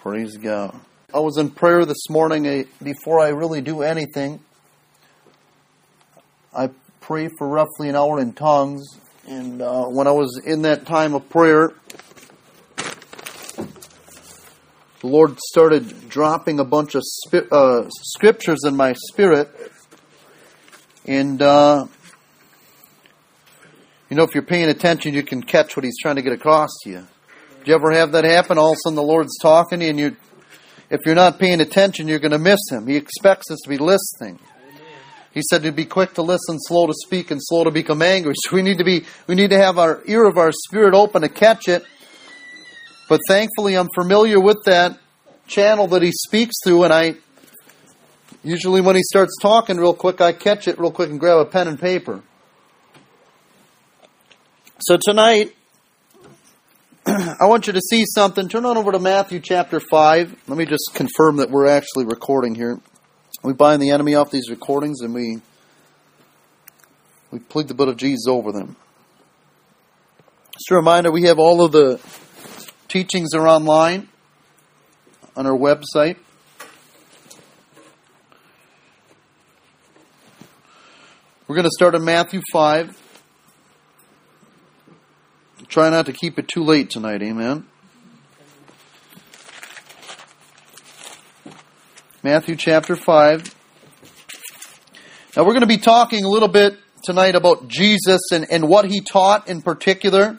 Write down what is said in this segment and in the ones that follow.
Praise God. I was in prayer this morning. Before I really do anything, I pray for roughly an hour in tongues. And when I was in that time of prayer, the Lord started dropping a bunch of scriptures in my spirit. And, if you're paying attention, you can catch what He's trying to get across to you. Do you ever have that happen? All of a sudden the Lord's talking to you, and if you're not paying attention, you're going to miss Him. He expects us to be listening. He said to be quick to listen, slow to speak, and slow to become angry. So we need to have our ear of our spirit open to catch it. But thankfully, I'm familiar with that channel that He speaks through, and usually when He starts talking real quick, I catch it real quick and grab a pen and paper. So tonight, I want you to see something. Turn on over to Matthew chapter 5. Let me just confirm that we're actually recording here. We bind the enemy off these recordings, and we plead the blood of Jesus over them. Just a reminder, we have all of the teachings are online on our website. We're going to start in Matthew 5. Try not to keep it too late tonight, amen? Matthew chapter 5. Now we're going to be talking a little bit tonight about Jesus and what He taught in particular.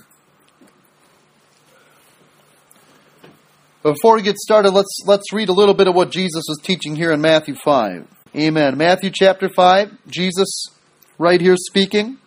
But before we get started, let's read a little bit of what Jesus was teaching here in Matthew 5. Amen. Matthew chapter 5, Jesus right here speaking.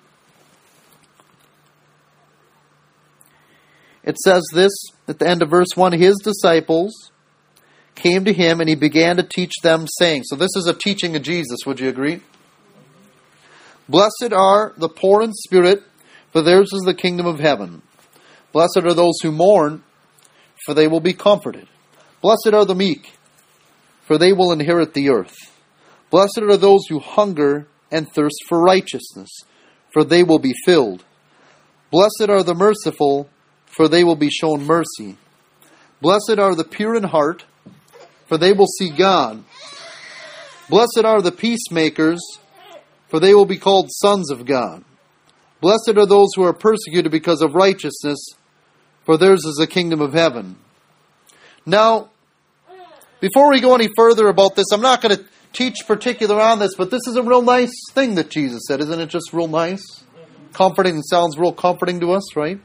It says this at the end of verse 1, His disciples came to Him and He began to teach them, saying, so this is a teaching of Jesus, would you agree? Blessed are the poor in spirit, for theirs is the kingdom of heaven. Blessed are those who mourn, for they will be comforted. Blessed are the meek, for they will inherit the earth. Blessed are those who hunger and thirst for righteousness, for they will be filled. Blessed are the merciful, for they will be shown mercy. Blessed are the pure in heart, for they will see God. Blessed are the peacemakers, for they will be called sons of God. Blessed are those who are persecuted because of righteousness, for theirs is the kingdom of heaven. Now, before we go any further about this, I'm not going to teach particular on this, but this is a real nice thing that Jesus said. Isn't it just real nice? Comforting, and sounds real comforting to us, right?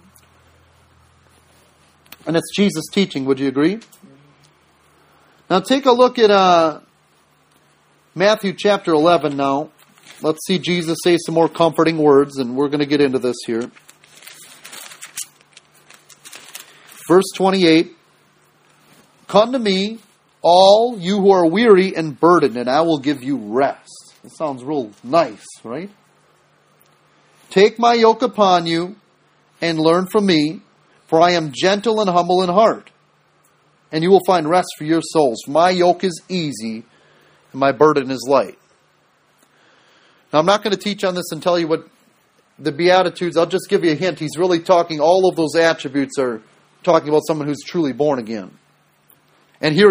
And it's Jesus' teaching, would you agree? Now take a look at Matthew chapter 11 now. Let's see Jesus say some more comforting words, and we're going to get into this here. Verse 28. Come to me, all you who are weary and burdened, and I will give you rest. It sounds real nice, right? Take my yoke upon you and learn from me, for I am gentle and humble in heart, and you will find rest for your souls. My yoke is easy, and my burden is light. Now, I'm not going to teach on this and tell you what the Beatitudes, I'll just give you a hint. He's really talking, all of those attributes are talking about someone who's truly born again. And here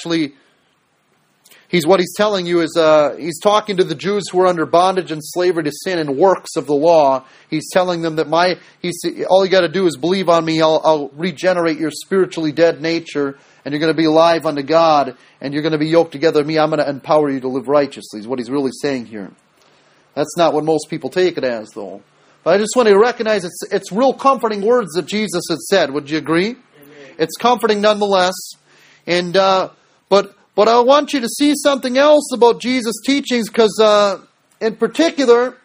what he's telling you is, he's talking to the Jews who are under bondage and slavery to sin and works of the law. He's telling them that all you got to do is believe on me. I'll regenerate your spiritually dead nature, and you're going to be alive unto God, and you're going to be yoked together with me. I'm going to empower you to live righteously, is what he's really saying here. That's not what most people take it as, though. But I just want to recognize it's real comforting words that Jesus had said. Would you agree? Amen. It's comforting nonetheless. And But I want you to see something else about Jesus' teachings, because in particular,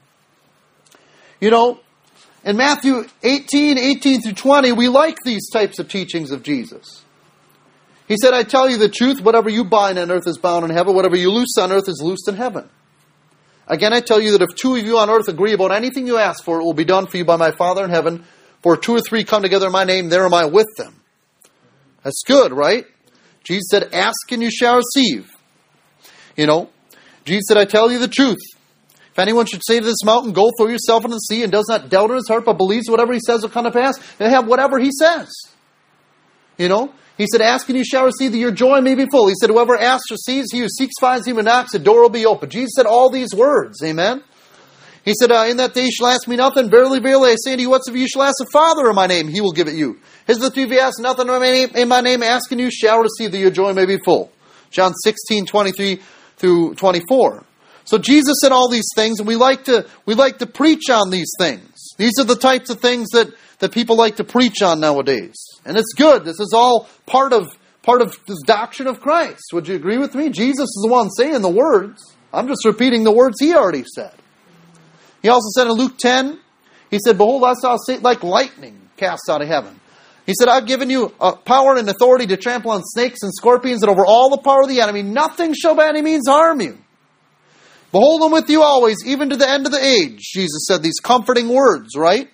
in Matthew 18 through 20, we like these types of teachings of Jesus. He said, I tell you the truth, whatever you bind on earth is bound in heaven, whatever you loose on earth is loosed in heaven. Again, I tell you that if two of you on earth agree about anything you ask for, it will be done for you by my Father in heaven. For 2 or 3 come together in my name, there am I with them. That's good, right? Jesus said, ask and you shall receive. Jesus said, I tell you the truth. If anyone should say to this mountain, go throw yourself into the sea, and does not doubt in his heart, but believes whatever he says will come to pass, he'll have whatever he says. He said, ask and you shall receive, that your joy may be full. He said, whoever asks receives, he who seeks finds, he who knocks, the door will be open. Jesus said all these words. Amen. He said, in that day you shall ask me nothing. Verily, verily, I say unto you, whatsoever you shall ask the Father in my name, he will give it you. Hitherto if you ask nothing in my name, ask and you shall receive, that your joy may be full. John 16:23 through 24. So Jesus said all these things, and we like to preach on these things. These are the types of things that people like to preach on nowadays. And it's good. This is all part of this doctrine of Christ. Would you agree with me? Jesus is the one saying the words. I'm just repeating the words he already said. He also said in Luke 10, he said, behold, I saw Satan like lightning cast out of heaven. He said, I've given you power and authority to trample on snakes and scorpions and over all the power of the enemy. Nothing shall by any means harm you. Behold, I'm with you always, even to the end of the age. Jesus said these comforting words, right?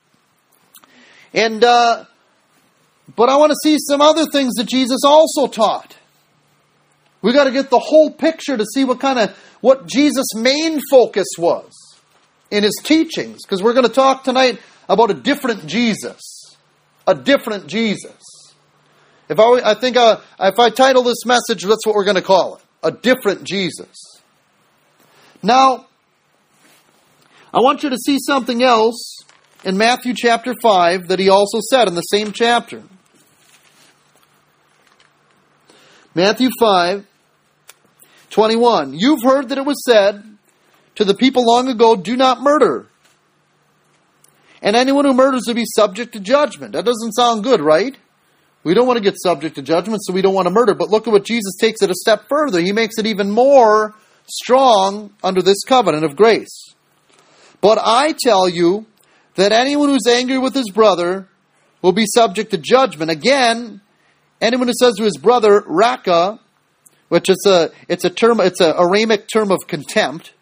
And, but I want to see some other things that Jesus also taught. We got to get the whole picture to see what Jesus' main focus was in his teachings, because we're going to talk tonight about a different Jesus. A different Jesus. If I title this message, that's what we're going to call it. A different Jesus. Now, I want you to see something else in Matthew chapter 5 that he also said in the same chapter. Matthew 5:21. You've heard that it was said to the people long ago, do not murder. And anyone who murders will be subject to judgment. That doesn't sound good, right? We don't want to get subject to judgment, so we don't want to murder. But look at what Jesus takes it a step further. He makes it even more strong under this covenant of grace. But I tell you that anyone who's angry with his brother will be subject to judgment. Again, anyone who says to his brother, raka, which is it's an Aramic term of contempt,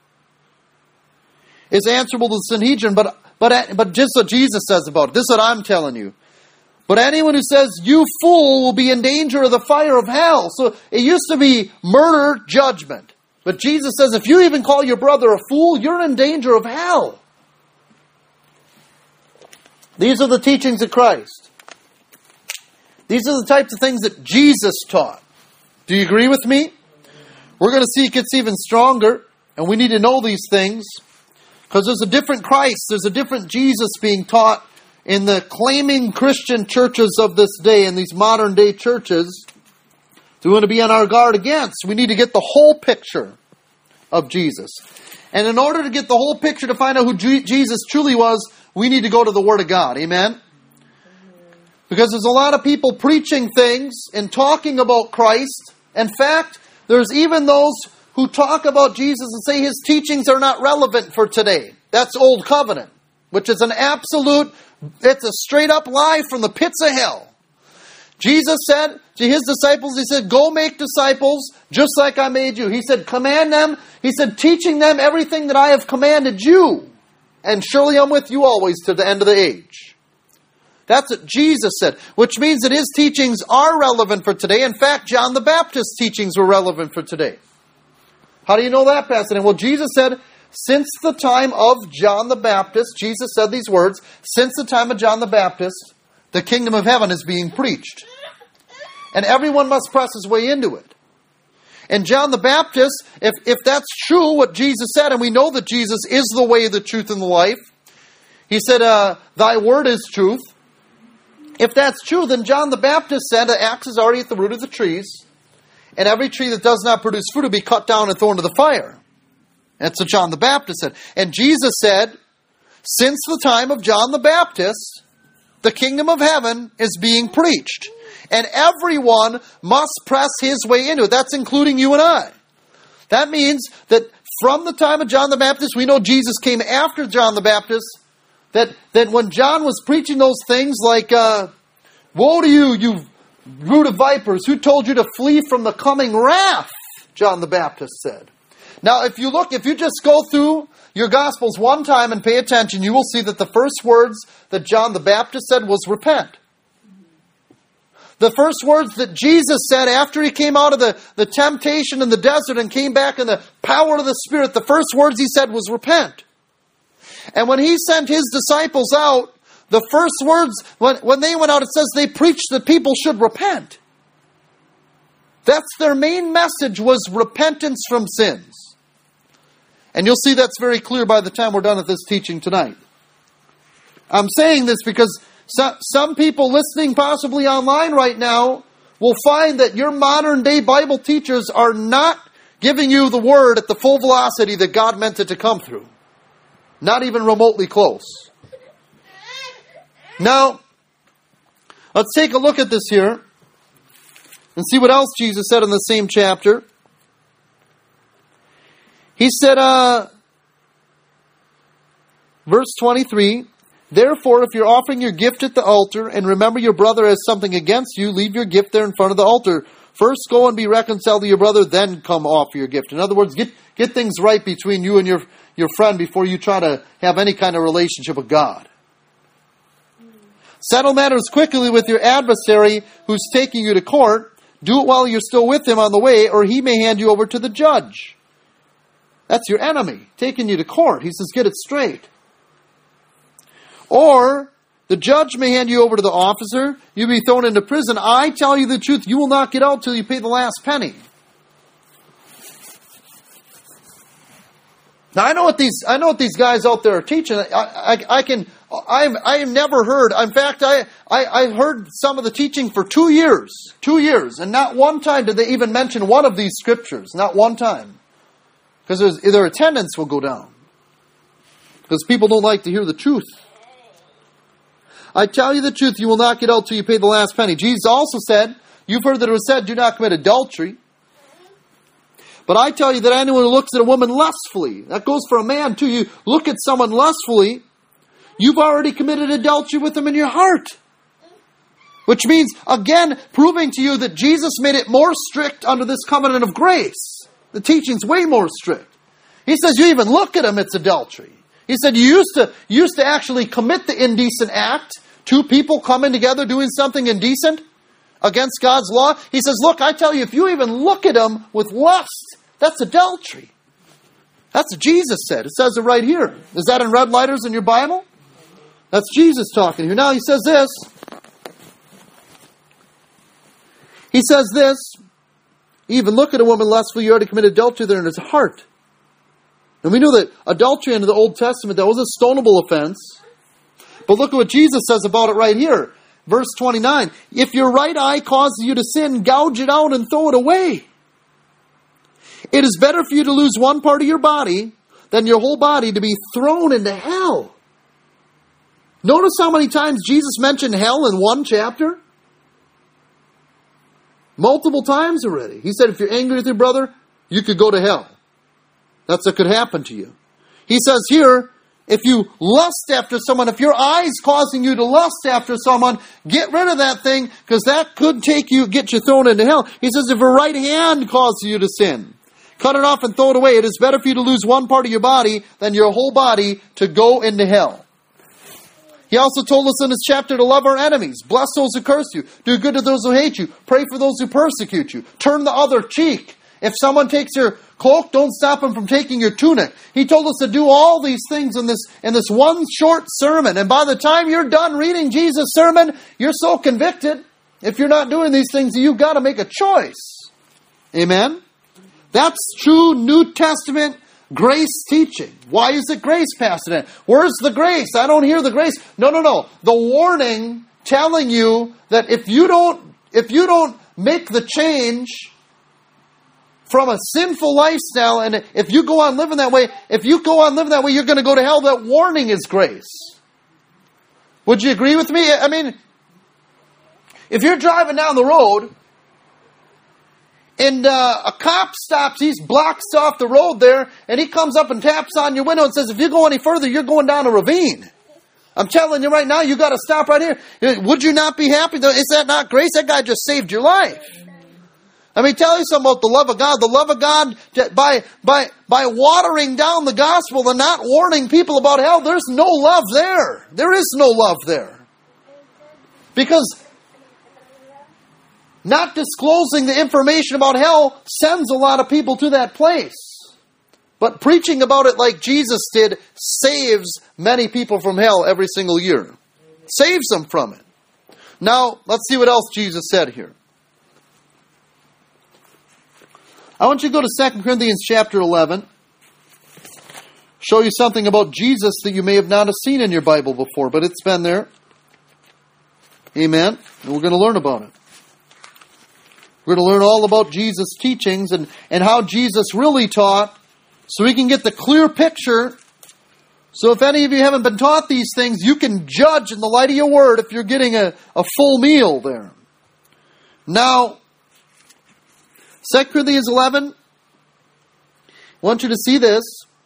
is answerable to the Sanhedrin, but just what Jesus says about it. This is what I'm telling you. But anyone who says, you fool, will be in danger of the fire of hell. So it used to be murder, judgment. But Jesus says, if you even call your brother a fool, you're in danger of hell. These are the teachings of Christ. These are the types of things that Jesus taught. Do you agree with me? We're going to see it gets even stronger, and we need to know these things. Because there's a different Christ, there's a different Jesus being taught in the claiming Christian churches of this day, in these modern day churches, that we want to be on our guard against. We need to get the whole picture of Jesus. And in order to get the whole picture, to find out who Jesus truly was, we need to go to the Word of God. Amen? Because there's a lot of people preaching things and talking about Christ. In fact, there's even those who talk about Jesus and say his teachings are not relevant for today. That's Old Covenant, which is it's a straight up lie from the pits of hell. Jesus said to his disciples, he said, go make disciples just like I made you. He said, command them. He said, teaching them everything that I have commanded you. And surely I'm with you always to the end of the age. That's what Jesus said, which means that his teachings are relevant for today. In fact, John the Baptist's teachings were relevant for today. How do you know that, Pastor? Well, Jesus said, since the time of John the Baptist, Jesus said these words, since the time of John the Baptist, the kingdom of heaven is being preached. And everyone must press his way into it. And John the Baptist, if that's true, what Jesus said, and we know that Jesus is the way, the truth, and the life, he said, thy word is truth. If that's true, then John the Baptist said, the axe is already at the root of the trees, and every tree that does not produce fruit will be cut down and thrown into the fire. That's what John the Baptist said. And Jesus said, since the time of John the Baptist, the kingdom of heaven is being preached. And everyone must press his way into it. That's including you and I. That means that from the time of John the Baptist, we know Jesus came after John the Baptist, that when John was preaching those things like, woe to you, you brood of vipers, who told you to flee from the coming wrath, John the Baptist said. Now, if you just go through your Gospels one time and pay attention, you will see that the first words that John the Baptist said was repent. The first words that Jesus said after he came out of the temptation in the desert and came back in the power of the Spirit, the first words he said was repent. And when he sent his disciples out the first words, when they went out, it says they preached that people should repent. That's their main message, was repentance from sins. And you'll see that's very clear by the time we're done with this teaching tonight. I'm saying this because some people listening possibly online right now will find that your modern day Bible teachers are not giving you the word at the full velocity that God meant it to come through. Not even remotely close. Now, let's take a look at this here and see what else Jesus said in the same chapter. He said, verse 23, therefore, if you're offering your gift at the altar, and remember your brother has something against you, leave your gift there in front of the altar. First go and be reconciled to your brother, then come offer your gift. In other words, get things right between you and your friend before you try to have any kind of relationship with God. Settle matters quickly with your adversary who's taking you to court. Do it while you're still with him on the way, or he may hand you over to the judge. That's your enemy, taking you to court. He says, get it straight. Or the judge may hand you over to the officer. You'll be thrown into prison. I tell you the truth, you will not get out till you pay the last penny. Now I know what these guys out there are teaching. I've never heard. In fact, I've heard some of the teaching for 2 years. 2 years, and not one time did they even mention one of these scriptures. Not one time, because their attendance will go down. Because people don't like to hear the truth. I tell you the truth, you will not get out till you pay the last penny. Jesus also said, you've heard that it was said, do not commit adultery. But I tell you that anyone who looks at a woman lustfully, that goes for a man too, you look at someone lustfully, you've already committed adultery with them in your heart. Which means, again, proving to you that Jesus made it more strict under this covenant of grace. The teaching's way more strict. He says you even look at them, it's adultery. He said you used to actually commit the indecent act. Two people coming together doing something indecent against God's law. He says, look, I tell you, if you even look at them with lust, that's adultery. That's what Jesus said. It says it right here. Is that in red letters in your Bible? That's Jesus talking here. Now he says this. He says this. Even look at a woman lustfully, you already committed adultery there in his heart. And we know that adultery under the Old Testament, that was a stonable offense. But look at what Jesus says about it right here. Verse 29. If your right eye causes you to sin, gouge it out and throw it away. It is better for you to lose one part of your body than your whole body to be thrown into hell. Notice how many times Jesus mentioned hell in one chapter? Multiple times already. He said if you're angry with your brother, you could go to hell. That's what could happen to you. He says here, if you lust after someone, if your eye's causing you to lust after someone, get rid of that thing, because that could get you thrown into hell. He says if your right hand causes you to sin, cut it off and throw it away. It is better for you to lose one part of your body than your whole body to go into hell. He also told us in this chapter to love our enemies, bless those who curse you, do good to those who hate you, pray for those who persecute you, turn the other cheek. If someone takes your cloak, don't stop them from taking your tunic. He told us to do all these things in this one short sermon. And by the time you're done reading Jesus' sermon, you're so convicted. If you're not doing these things, you've got to make a choice. Amen? That's true New Testament grace teaching. Why is it grace, Pastor Dan? Where's the grace? I don't hear the grace. No. The warning telling you that if you don't make the change from a sinful lifestyle, and if you go on living that way, you're going to go to hell. That warning is grace. Would you agree with me? I mean, if you're driving down the road and a cop stops, he blocks off the road there, and he comes up and taps on your window and says, if you go any further, you're going down a ravine. I'm telling you right now, you got to stop right here. Would you not be happy? Is that not grace? That guy just saved your life. Let me tell you something about the love of God. The love of God, by watering down the gospel and not warning people about hell, there's no love there. There is no love there. Because not disclosing the information about hell sends a lot of people to that place. But preaching about it like Jesus did saves many people from hell every single year. Saves them from it. Now, let's see what else Jesus said here. I want you to go to 2 Corinthians chapter 11. Show you something about Jesus that you may have not have seen in your Bible before, but it's been there. Amen. And we're going to learn about it. We're going to learn all about Jesus' teachings and how Jesus really taught, so we can get the clear picture. So if any of you haven't been taught these things, you can judge in the light of your word if you're getting a full meal there. Now, 2 Corinthians 11, I want you to see this.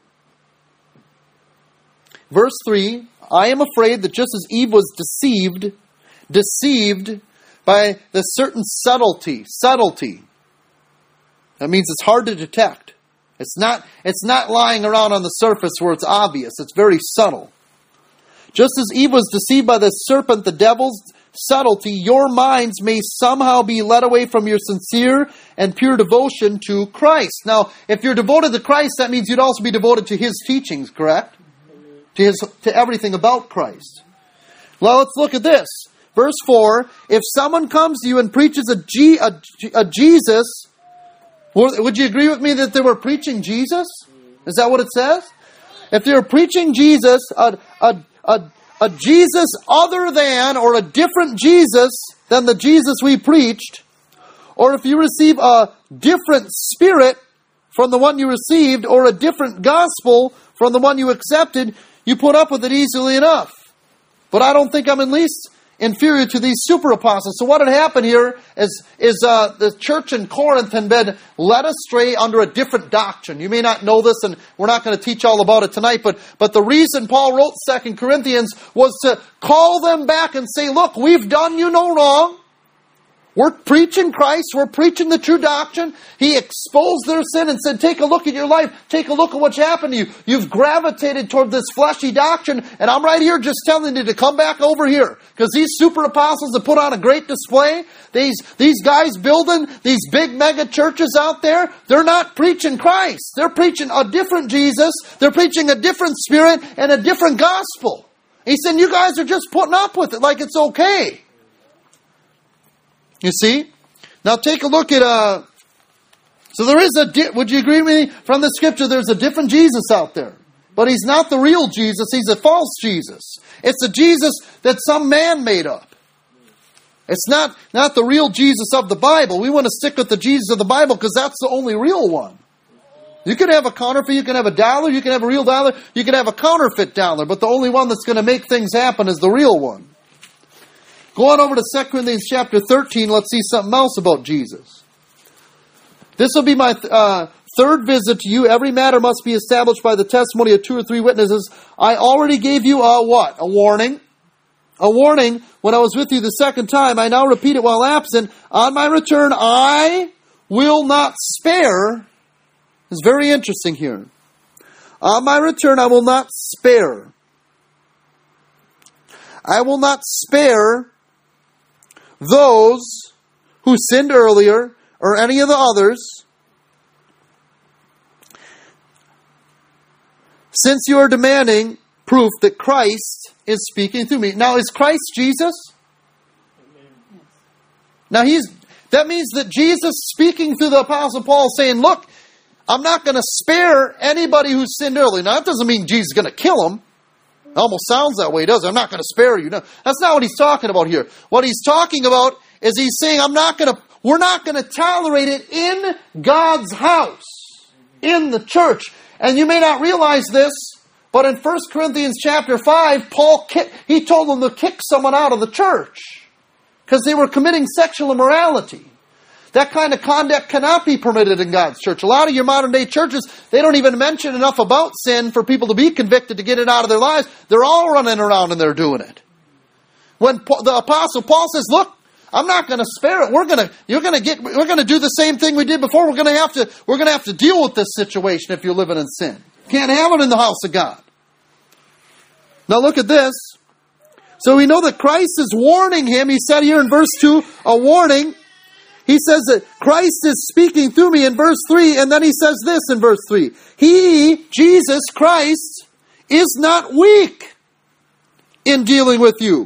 Verse 3, I am afraid that just as Eve was deceived by the certain subtlety. That means it's hard to detect. It's not lying around on the surface where it's obvious. It's very subtle. Just as Eve was deceived by the serpent, the devil's subtlety, your minds may somehow be led away from your sincere and pure devotion to Christ. Now, if you're devoted to Christ, that means you'd also be devoted to His teachings, correct? To everything about Christ. Well, let's look at this. Verse 4, if someone comes to you and preaches a Jesus, would you agree with me that they were preaching Jesus? Is that what it says? If they were preaching Jesus, a Jesus other than, or a different Jesus than the Jesus we preached, or if you receive a different spirit from the one you received, or a different gospel from the one you accepted, you put up with it easily enough. But I don't think I'm at least inferior to these super apostles. So what had happened here is the church in Corinth had been led astray under a different doctrine. You may not know this, and we're not going to teach all about it tonight, but the reason Paul wrote 2 Corinthians was to call them back and say, look, we've done you no wrong. We're preaching Christ. We're preaching the true doctrine. He exposed their sin and said, take a look at your life. Take a look at what's happened to you. You've gravitated toward this fleshy doctrine, and I'm right here just telling you to come back over here. Because these super apostles have put on a great display. These guys building these big mega churches out there, they're not preaching Christ. They're preaching a different Jesus. They're preaching a different spirit and a different gospel. He said, you guys are just putting up with it like it's okay. You see? Now take a look at, so there is would you agree with me? From the scripture, there's a different Jesus out there. But He's not the real Jesus, He's a false Jesus. It's a Jesus that some man made up. It's not the real Jesus of the Bible. We want to stick with the Jesus of the Bible because that's the only real one. You can have a counterfeit, you can have a dollar, you can have a real dollar, you can have a counterfeit dollar, but the only one that's going to make things happen is the real one. Go on over to 2 Corinthians chapter 13. Let's see something else about Jesus. This will be my third visit to you. Every matter must be established by the testimony of 2 or 3 witnesses. I already gave you a what? A warning. A warning when I was with you the second time. I now repeat it while absent. On my return, I will not spare. It's very interesting here. On my return, I will not spare. I will not spare those who sinned earlier, or any of the others, since you are demanding proof that Christ is speaking through me. Now, is Christ Jesus? Now, that means that Jesus speaking through the Apostle Paul saying, look, I'm not going to spare anybody who sinned earlier. Now, that doesn't mean Jesus is going to kill them. It almost sounds that way, doesn't it? I'm not going to spare you. No, that's not what he's talking about here. What he's talking about is he's saying, we're not going to tolerate it in God's house, in the church. And you may not realize this, but in 1 Corinthians chapter 5, Paul he told them to kick someone out of the church because they were committing sexual immorality. That kind of conduct cannot be permitted in God's church. A lot of your modern day churches, they don't even mention enough about sin for people to be convicted to get it out of their lives. They're all running around and they're doing it. When the Apostle Paul says, look, I'm not going to spare it. We're going to do the same thing we did before. We're going to have to deal with this situation if you're living in sin. Can't have it in the house of God. Now look at this. So we know that Christ is warning him. He said here in verse 2, a warning. He says that Christ is speaking through me in verse 3, and then he says this in verse 3. He, Jesus Christ, is not weak in dealing with you,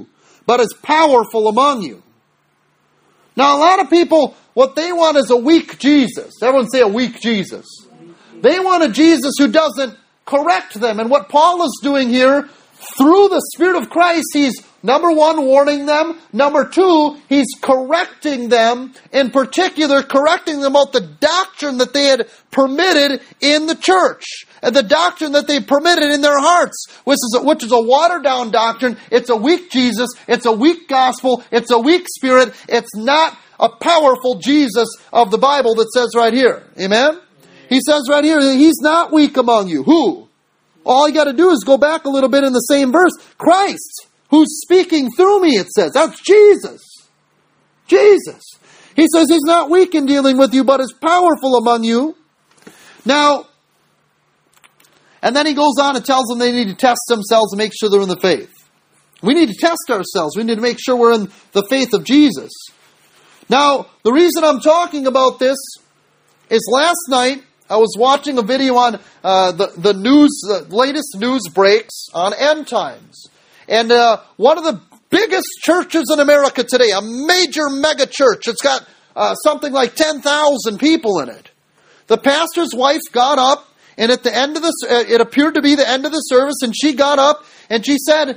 but is powerful among you. Now, a lot of people, what they want is a weak Jesus. Everyone say a weak Jesus. They want a Jesus who doesn't correct them. And what Paul is doing here, through the Spirit of Christ, he's, number one, warning them. Number two, he's correcting them. In particular, correcting them about the doctrine that they had permitted in the church. And the doctrine that they permitted in their hearts. Which is a watered-down doctrine. It's a weak Jesus. It's a weak gospel. It's a weak spirit. It's not a powerful Jesus of the Bible that says right here. Amen? He says right here that he's not weak among you. Who? All you got to do is go back a little bit in the same verse. Christ, who's speaking through me, it says. That's Jesus. Jesus. He says he's not weak in dealing with you, but is powerful among you. Now, and then he goes on and tells them they need to test themselves and make sure they're in the faith. We need to test ourselves. We need to make sure we're in the faith of Jesus. Now, the reason I'm talking about this is last night, I was watching a video on the news, the latest news breaks on end times. And one of the biggest churches in America today, a major mega church, it's got something like 10,000 people in it. The pastor's wife got up, and at the end of it appeared to be the end of the service, and she got up and she said,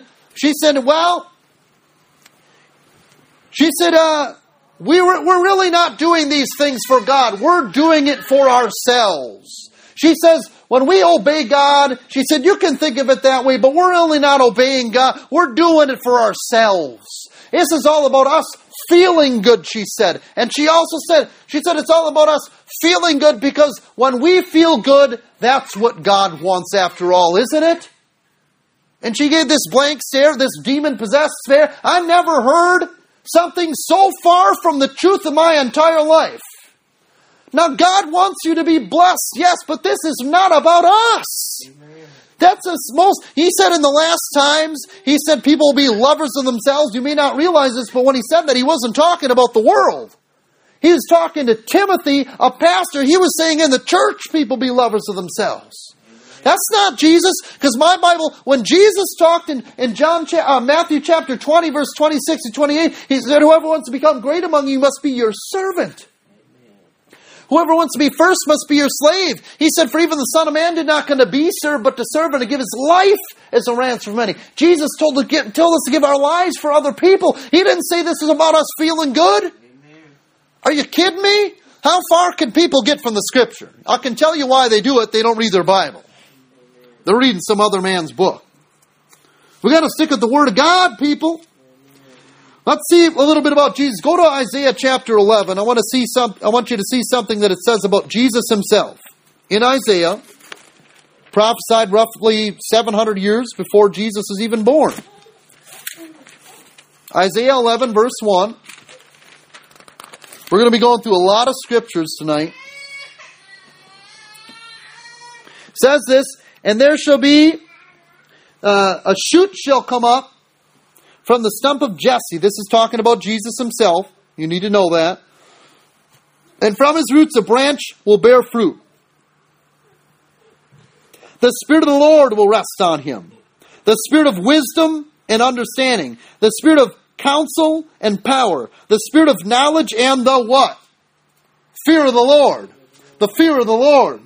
we're really not doing these things for God. We're doing it for ourselves. She says, when we obey God, she said, you can think of it that way, but we're only not obeying God. We're doing it for ourselves. This is all about us feeling good, she said. And she also said, it's all about us feeling good because when we feel good, that's what God wants after all, isn't it? And she gave this blank stare, this demon-possessed stare. I never heard something so far from the truth in my entire life. Now, God wants you to be blessed, yes, but this is not about us. Amen. He said in the last times, he said people will be lovers of themselves. You may not realize this, but when he said that, he wasn't talking about the world. He was talking to Timothy, a pastor. He was saying in the church, people be lovers of themselves. That's not Jesus, because my Bible, when Jesus talked in Matthew chapter 20, verse 26 and 28, he said, whoever wants to become great among you must be your servant. Whoever wants to be first must be your slave. He said, for even the Son of Man did not come to be served, but to serve and to give his life as a ransom for many. Jesus told us to give our lives for other people. He didn't say this is about us feeling good. Amen. Are you kidding me? How far can people get from the Scripture? I can tell you why they do it. They don't read their Bible. They're reading some other man's book. We got to stick with the Word of God, people. Let's see a little bit about Jesus. Go to Isaiah chapter 11. I want you to see something that it says about Jesus himself. In Isaiah, prophesied roughly 700 years before Jesus is even born. Isaiah 11, verse 1. We're going to be going through a lot of scriptures tonight. It says this, and there shall be a shoot shall come up from the stump of Jesse. This is talking about Jesus himself. You need to know that. And from his roots a branch will bear fruit. The Spirit of the Lord will rest on him. The Spirit of wisdom and understanding. The Spirit of counsel and power. The Spirit of knowledge and the what? Fear of the Lord. The fear of the Lord.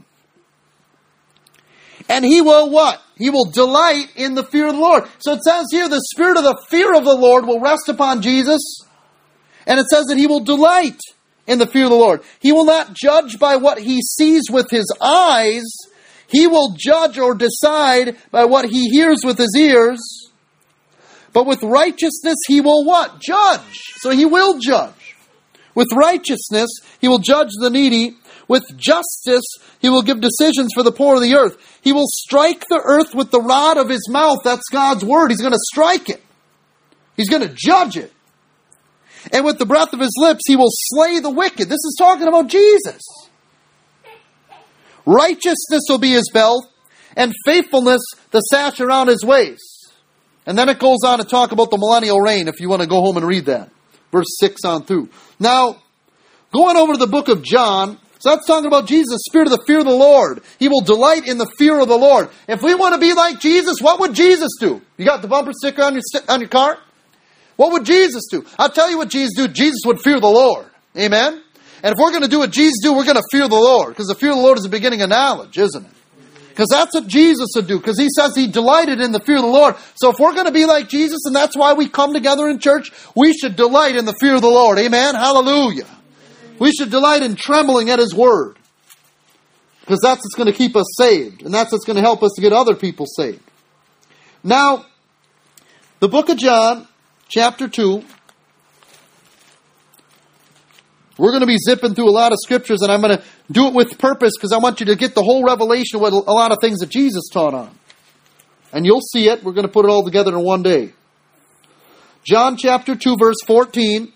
And he will what? He will delight in the fear of the Lord. So it says here, the spirit of the fear of the Lord will rest upon Jesus. And it says that he will delight in the fear of the Lord. He will not judge by what he sees with his eyes. He will judge or decide by what he hears with his ears. But with righteousness he will what? Judge. So he will judge. With righteousness he will judge the needy. With justice, he will give decisions for the poor of the earth. He will strike the earth with the rod of his mouth. That's God's word. He's going to strike it. He's going to judge it. And with the breath of his lips, he will slay the wicked. This is talking about Jesus. Righteousness will be his belt, and faithfulness the sash around his waist. And then it goes on to talk about the millennial reign, if you want to go home and read that. Verse 6 on through. Now, going over to the book of John, so that's talking about Jesus, the spirit of the fear of the Lord. He will delight in the fear of the Lord. If we want to be like Jesus, what would Jesus do? You got the bumper sticker on your car? What would Jesus do? I'll tell you what Jesus do. Jesus would fear the Lord. Amen? And if we're going to do what Jesus do, we're going to fear the Lord. Because the fear of the Lord is the beginning of knowledge, isn't it? Because that's what Jesus would do. Because he says he delighted in the fear of the Lord. So if we're going to be like Jesus, and that's why we come together in church, we should delight in the fear of the Lord. Amen? Hallelujah. We should delight in trembling at his word. Because that's what's going to keep us saved. And that's what's going to help us to get other people saved. Now, the book of John, chapter 2. We're going to be zipping through a lot of scriptures, and I'm going to do it with purpose because I want you to get the whole revelation of what a lot of things that Jesus taught on. And you'll see it. We're going to put it all together in one day. John chapter 2, verse 14.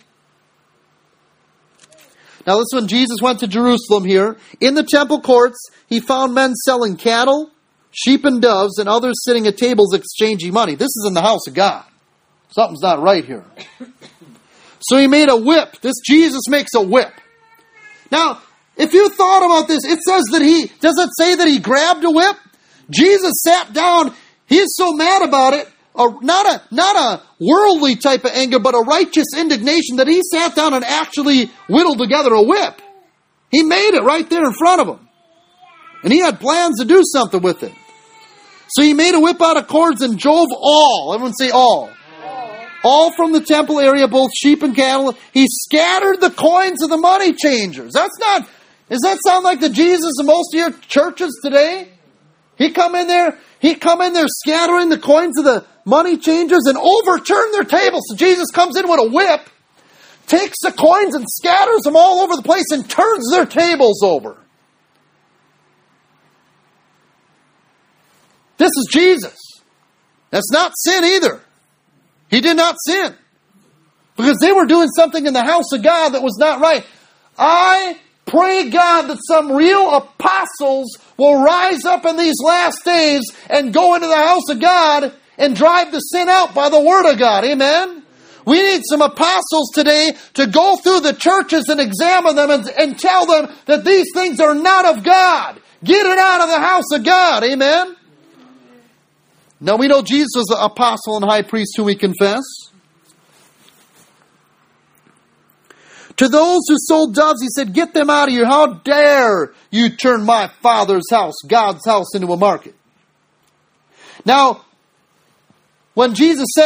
Now this is when Jesus went to Jerusalem here. In the temple courts, he found men selling cattle, sheep and doves, and others sitting at tables exchanging money. This is in the house of God. Something's not right here. So he made a whip. This Jesus makes a whip. Now, if you thought about this, it says that does it say that he grabbed a whip? Jesus sat down. He is so mad about it. Not a worldly type of anger, but a righteous indignation that he sat down and actually whittled together a whip. He made it right there in front of him. And he had plans to do something with it. So he made a whip out of cords and drove all. Everyone say all. All from the temple area, both sheep and cattle. He scattered the coins of the money changers. Does that sound like the Jesus of most of your churches today? He come in there scattering the coins of the money changers and overturn their tables. So Jesus comes in with a whip, takes the coins and scatters them all over the place and turns their tables over. This is Jesus. That's not sin either. He did not sin. Because they were doing something in the house of God that was not right. I pray God that some real apostles will rise up in these last days and go into the house of God and drive the sin out by the word of God. Amen? We need some apostles today to go through the churches and examine them and tell them that these things are not of God. Get it out of the house of God. Amen? Now we know Jesus was the apostle and high priest whom we confess. To those who sold doves, he said, get them out of here. How dare you turn my Father's house, God's house, into a market? Now, when Jesus said,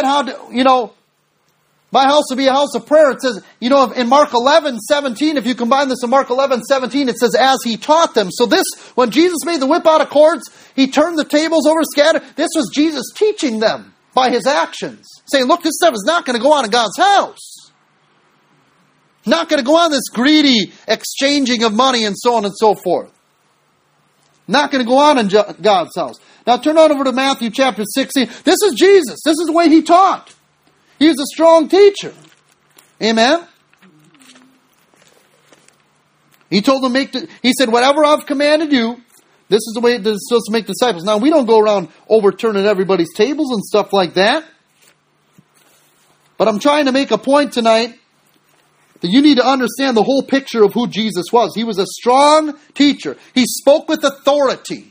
my house will be a house of prayer, it says, in Mark 11:17, if you combine this in Mark 11:17, it says, as he taught them. So when Jesus made the whip out of cords, he turned the tables over, scattered. This was Jesus teaching them by his actions. Saying, look, this stuff is not going to go on in God's house. Not going to go on this greedy exchanging of money and so on and so forth. Not going to go on in God's house. Now turn on over to Matthew chapter 16. This is Jesus. This is the way he taught. He was a strong teacher. Amen? He told them, he said, whatever I've commanded you, this is the way it's supposed to make disciples. Now, we don't go around overturning everybody's tables and stuff like that. But I'm trying to make a point tonight that you need to understand the whole picture of who Jesus was. He was a strong teacher. He spoke with authority.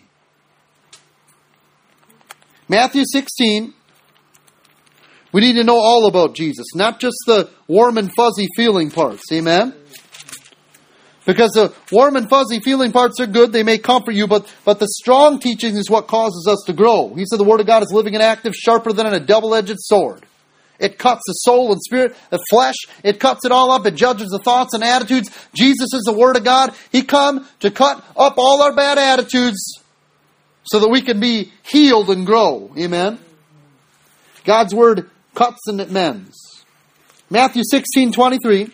Matthew 16. We need to know all about Jesus, not just the warm and fuzzy feeling parts. Amen? Because the warm and fuzzy feeling parts are good. They may comfort you, but the strong teaching is what causes us to grow. He said the Word of God is living and active, sharper than a double-edged sword. It cuts the soul and spirit, the flesh. It cuts it all up. It judges the thoughts and attitudes. Jesus is the Word of God. He come to cut up all our bad attitudes so that we can be healed and grow. Amen? God's Word cuts and it mends. Matthew 16:23.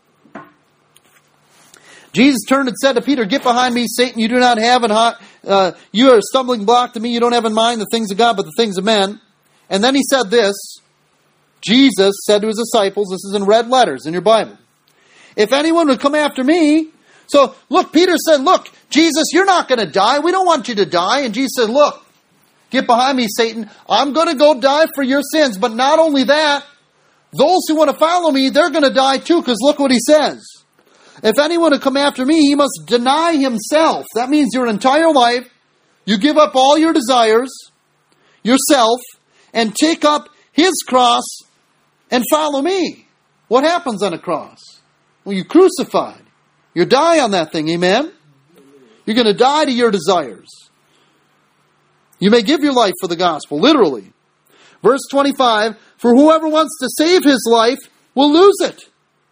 Jesus turned and said to Peter, get behind me, Satan, you do not have you are a stumbling block to me, you don't have in mind the things of God, but the things of men. And then he said this, Jesus said to his disciples, this is in red letters in your Bible, if anyone would come after me, so look, Peter said, look, Jesus, you're not going to die, we don't want you to die. And Jesus said, look, get behind me, Satan. I'm going to go die for your sins. But not only that, those who want to follow me, they're going to die too. Because look what he says. If anyone would come after me, he must deny himself. That means your entire life. You give up all your desires, yourself, and take up his cross and follow me. What happens on a cross? Well, you're crucified. You die on that thing, amen? You're going to die to your desires. You may give your life for the gospel, literally. Verse 25, for whoever wants to save his life will lose it.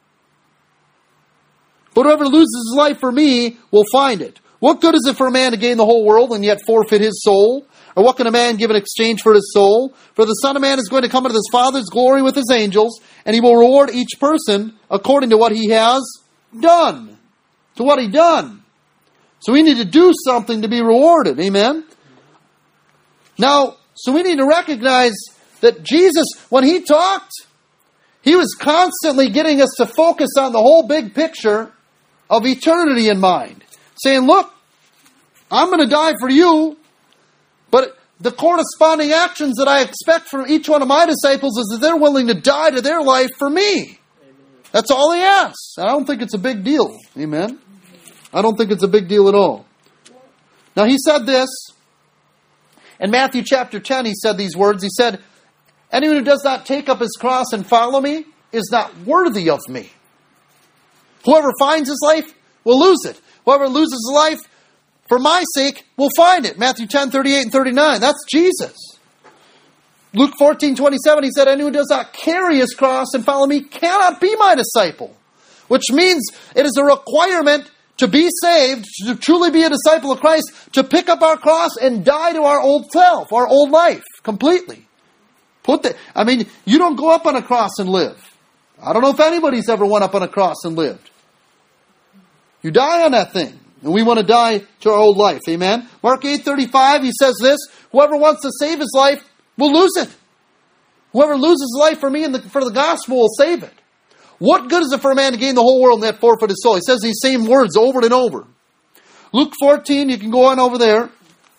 But whoever loses his life for me will find it. What good is it for a man to gain the whole world and yet forfeit his soul? Or what can a man give in exchange for his soul? For the Son of Man is going to come into his Father's glory with his angels, and he will reward each person according to what he has done. To what he done. So we need to do something to be rewarded. Amen? Now, so we need to recognize that Jesus, when he talked, he was constantly getting us to focus on the whole big picture of eternity in mind. Saying, look, I'm going to die for you, but the corresponding actions that I expect from each one of my disciples is that they're willing to die to their life for me. Amen. That's all he asks. I don't think it's a big deal. Amen? I don't think it's a big deal at all. Now, he said this. In Matthew chapter 10, he said these words. He said, anyone who does not take up his cross and follow me is not worthy of me. Whoever finds his life will lose it. Whoever loses his life for my sake will find it. Matthew 10, 38 and 39. That's Jesus. Luke 14, 27, he said, anyone who does not carry his cross and follow me cannot be my disciple. Which means it is a requirement to be saved, to truly be a disciple of Christ, to pick up our cross and die to our old self, our old life, completely. You don't go up on a cross and live. I don't know if anybody's ever went up on a cross and lived. You die on that thing. And we want to die to our old life. Amen? Mark 8:35, he says this, whoever wants to save his life will lose it. Whoever loses his life for me and for the gospel will save it. What good is it for a man to gain the whole world and yet forfeit his soul? He says these same words over and over. Luke 14, you can go on over there.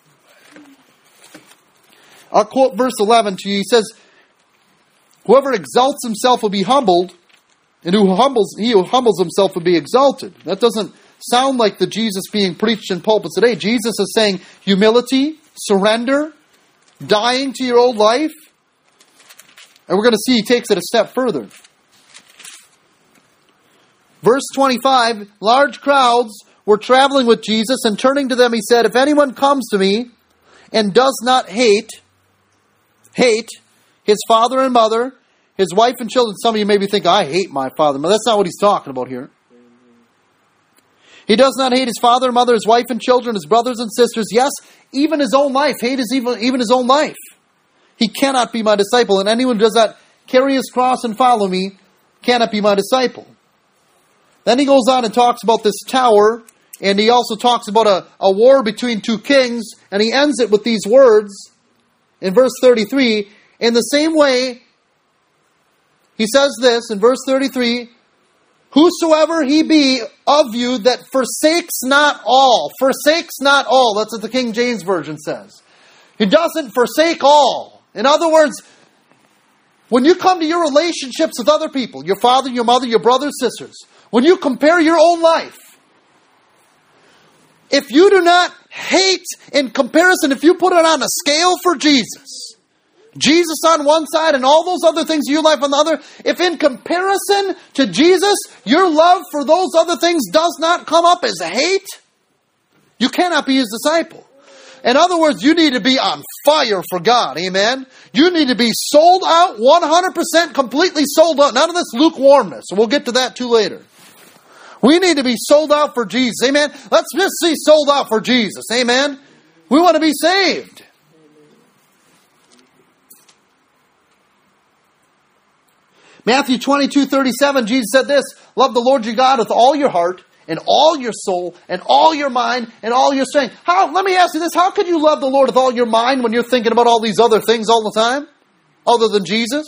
I'll quote verse 11 to you. He says, whoever exalts himself will be humbled, and he who humbles himself will be exalted. That doesn't sound like the Jesus being preached in pulpits today. Jesus is saying humility, surrender, dying to your old life. And we're going to see he takes it a step further. Verse 25, large crowds were traveling with Jesus, and turning to them he said, if anyone comes to me and does not hate his father and mother, his wife and children. Some of you maybe think, I hate my father and mother. That's not what he's talking about here. He does not hate his father and mother, his wife and children, his brothers and sisters. Yes, even his own life. Hate is even his own life. He cannot be my disciple. And anyone who does not carry his cross and follow me cannot be my disciple. Then he goes on and talks about this tower. And he also talks about a war between two kings. And he ends it with these words in verse 33. In the same way, he says this in verse 33, whosoever he be of you that forsakes not all. Forsakes not all. That's what the King James Version says. He doesn't forsake all. In other words, when you come to your relationships with other people, your father, your mother, your brothers, sisters, when you compare your own life, if you do not hate in comparison, if you put it on a scale for Jesus on one side and all those other things in your life on the other, if in comparison to Jesus, your love for those other things does not come up as hate, you cannot be his disciple. In other words, you need to be on fire for God. Amen? You need to be sold out, 100% completely sold out. None of this lukewarmness. We'll get to that too later. We need to be sold out for Jesus. Amen? Let's just see sold out for Jesus. Amen? We want to be saved. Matthew 22:37, Jesus said this, love the Lord your God with all your heart, and all your soul, and all your mind, and all your strength. Let me ask you this, how could you love the Lord with all your mind when you're thinking about all these other things all the time, other than Jesus?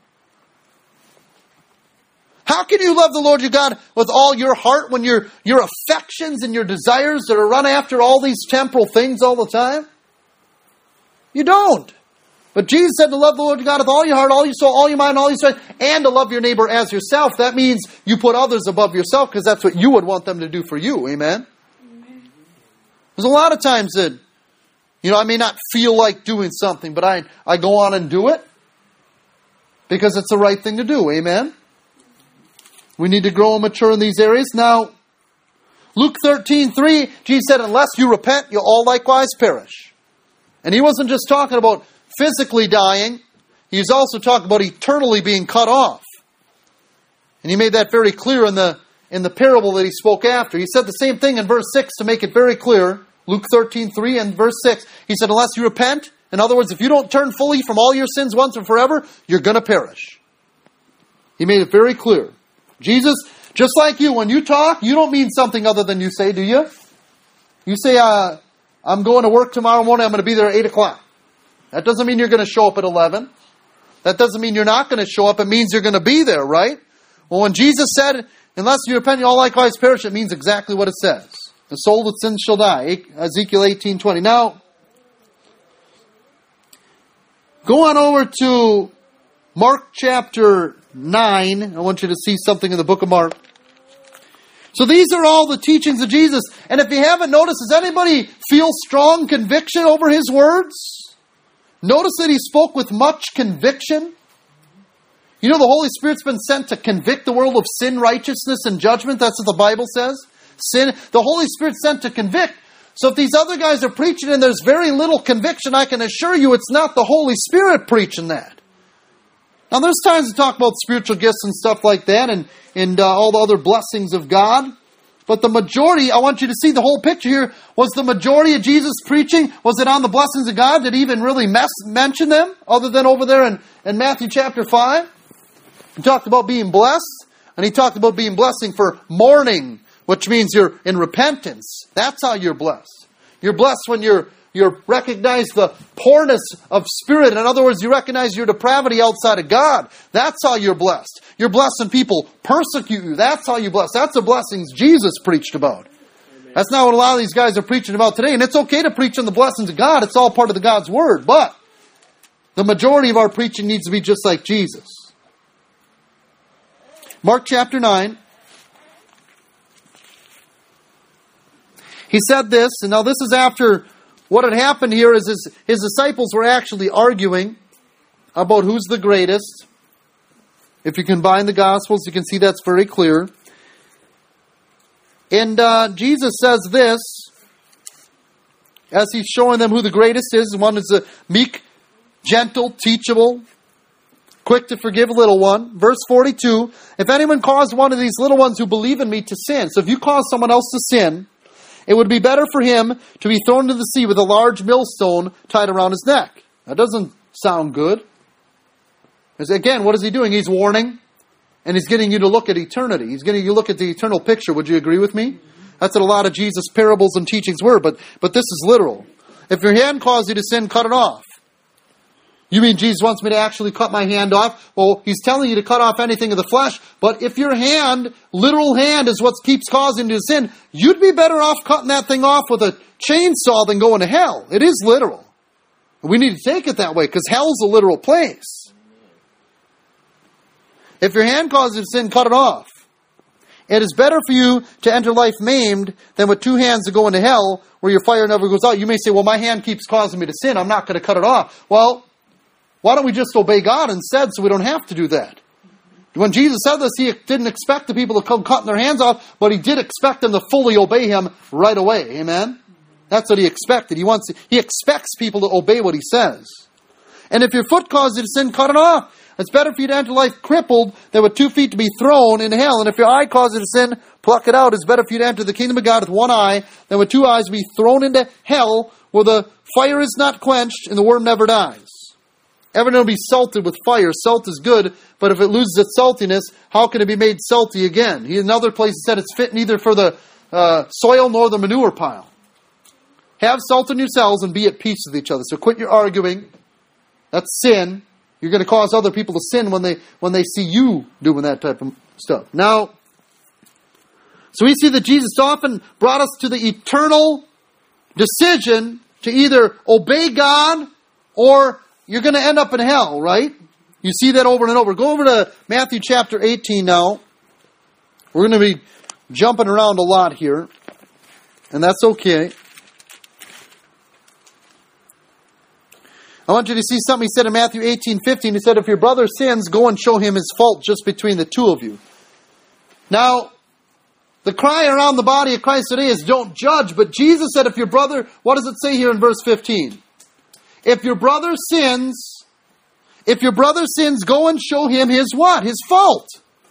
How can you love the Lord your God with all your heart when your affections and your desires that are run after all these temporal things all the time? You don't. But Jesus said to love the Lord your God with all your heart, all your soul, all your mind, all your strength, and to love your neighbor as yourself. That means you put others above yourself because that's what you would want them to do for you. Amen? Amen. There's a lot of times that, I may not feel like doing something, but I go on and do it because it's the right thing to do. Amen? We need to grow and mature in these areas. Now, Luke 13:3, Jesus said, unless you repent, you'll all likewise perish. And he wasn't just talking about physically dying. He was also talking about eternally being cut off. And he made that very clear in the parable that he spoke after. He said the same thing in verse 6 to make it very clear. Luke 13:3 and verse 6. He said, unless you repent, in other words, if you don't turn fully from all your sins once and forever, you're going to perish. He made it very clear. Jesus, just like you, when you talk, you don't mean something other than you say, do you? You say, I'm going to work tomorrow morning, I'm going to be there at 8 o'clock. That doesn't mean you're going to show up at 11. That doesn't mean you're not going to show up. It means you're going to be there, right? Well, when Jesus said, unless you repent, you all likewise perish, it means exactly what it says. The soul that sins shall die. Ezekiel 18:20. Now, go on over to Mark chapter 9. I want you to see something in the book of Mark. So these are all the teachings of Jesus. And if you haven't noticed, does anybody feel strong conviction over his words? Notice that he spoke with much conviction. You know, the Holy Spirit's been sent to convict the world of sin, righteousness, and judgment. That's what the Bible says. Sin. The Holy Spirit's sent to convict. So if these other guys are preaching and there's very little conviction, I can assure you it's not the Holy Spirit preaching that. Now there's times to talk about spiritual gifts and stuff like that and all the other blessings of God. But the majority, I want you to see the whole picture here, was the majority of Jesus' preaching, was it on the blessings of God? Did he even really mention them? Other than over there in Matthew chapter 5? He talked about being blessed, and he talked about being blessing for mourning, which means you're in repentance. That's how you're blessed. You're blessed when you recognize the poorness of spirit. In other words, you recognize your depravity outside of God. That's how you're blessed. You're blessed when people persecute you. That's how you're blessed. That's the blessings Jesus preached about. Amen. That's not what a lot of these guys are preaching about today. And it's okay to preach on the blessings of God. It's all part of the God's Word. But the majority of our preaching needs to be just like Jesus. Mark chapter 9. He said this, and now this is after what had happened here is his disciples were actually arguing about who's the greatest. If you combine the Gospels, you can see that's very clear. And Jesus says this, as he's showing them who the greatest is. One is a meek, gentle, teachable, quick to forgive a little one. Verse 42, if anyone caused one of these little ones who believe in me to sin. So if you cause someone else to sin, it would be better for him to be thrown into the sea with a large millstone tied around his neck. That doesn't sound good. Because again, what is he doing? He's warning, and he's getting you to look at eternity. He's getting you to look at the eternal picture. Would you agree with me? That's what a lot of Jesus' parables and teachings were, but this is literal. If your hand caused you to sin, cut it off. You mean Jesus wants me to actually cut my hand off? Well, he's telling you to cut off anything of the flesh. But if your hand, literal hand, is what keeps causing you to sin, you'd be better off cutting that thing off with a chainsaw than going to hell. It is literal. We need to take it that way because hell's a literal place. If your hand causes you to sin, cut it off. It is better for you to enter life maimed than with two hands to go into hell where your fire never goes out. You may say, well, my hand keeps causing me to sin. I'm not going to cut it off. Well, why don't we just obey God instead so we don't have to do that? When Jesus said this, he didn't expect the people to come cutting their hands off, but he did expect them to fully obey him right away. Amen? That's what he expected. He expects people to obey what he says. And if your foot causes you to sin, cut it off. It's better for you to enter life crippled than with 2 feet to be thrown into hell. And if your eye causes you to sin, pluck it out. It's better for you to enter the kingdom of God with one eye than with 2 eyes to be thrown into hell where the fire is not quenched and the worm never dies. Everything will be salted with fire. Salt is good, but if it loses its saltiness, how can it be made salty again? In another place, he said it's fit neither for the soil nor the manure pile. Have salt in yourselves and be at peace with each other. So quit your arguing. That's sin. You're going to cause other people to sin when they see you doing that type of stuff. Now, so we see that Jesus often brought us to the eternal decision to either obey God or you're going to end up in hell, right? You see that over and over. Go over to Matthew chapter 18 now. We're going to be jumping around a lot here, and that's okay. I want you to see something he said in Matthew 18:15. He said, if your brother sins, go and show him his fault just between the two of you. Now, the cry around the body of Christ today is don't judge, but Jesus said if your brother, what does it say here in verse 15? If your brother sins, go and show him his what? His fault.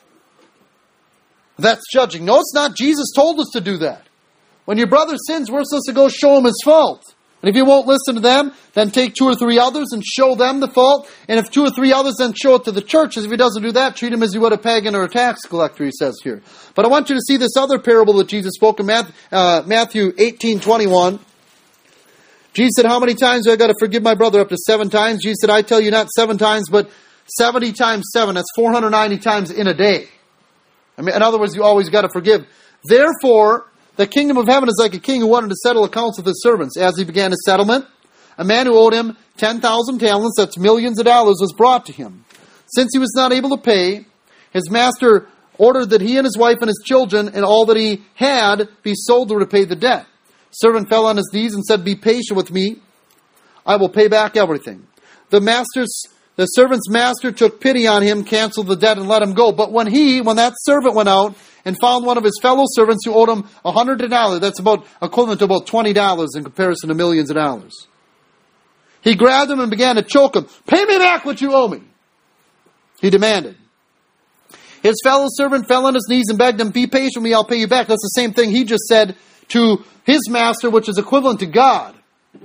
That's judging. No, it's not. Jesus told us to do that. When your brother sins, we're supposed to go show him his fault. And if you won't listen to them, then take 2 or 3 others and show them the fault. And if 2 or 3 others, then show it to the churches. If he doesn't do that, treat him as you would a pagan or a tax collector, he says here. But I want you to see this other parable that Jesus spoke in Matthew 18:21. Jesus said, how many times do I got to forgive my brother? Up to 7 times. Jesus said, I tell you not 7 times, but 70 times 7. That's 490 times in a day. I mean, in other words, you always got to forgive. Therefore, the kingdom of heaven is like a king who wanted to settle accounts with his servants. As he began his settlement, a man who owed him 10,000 talents, that's millions of dollars, was brought to him. Since he was not able to pay, his master ordered that he and his wife and his children and all that he had be sold to repay the debt. Servant fell on his knees and said, be patient with me. I will pay back everything. The servant's master took pity on him, canceled the debt, and let him go. But when that servant went out and found one of his fellow servants who owed him 100 denarii, that's about equivalent to about $20 in comparison to millions of dollars, he grabbed him and began to choke him. Pay me back what you owe me, he demanded. His fellow servant fell on his knees and begged him, be patient with me, I'll pay you back. That's the same thing he just said to his master, which is equivalent to God,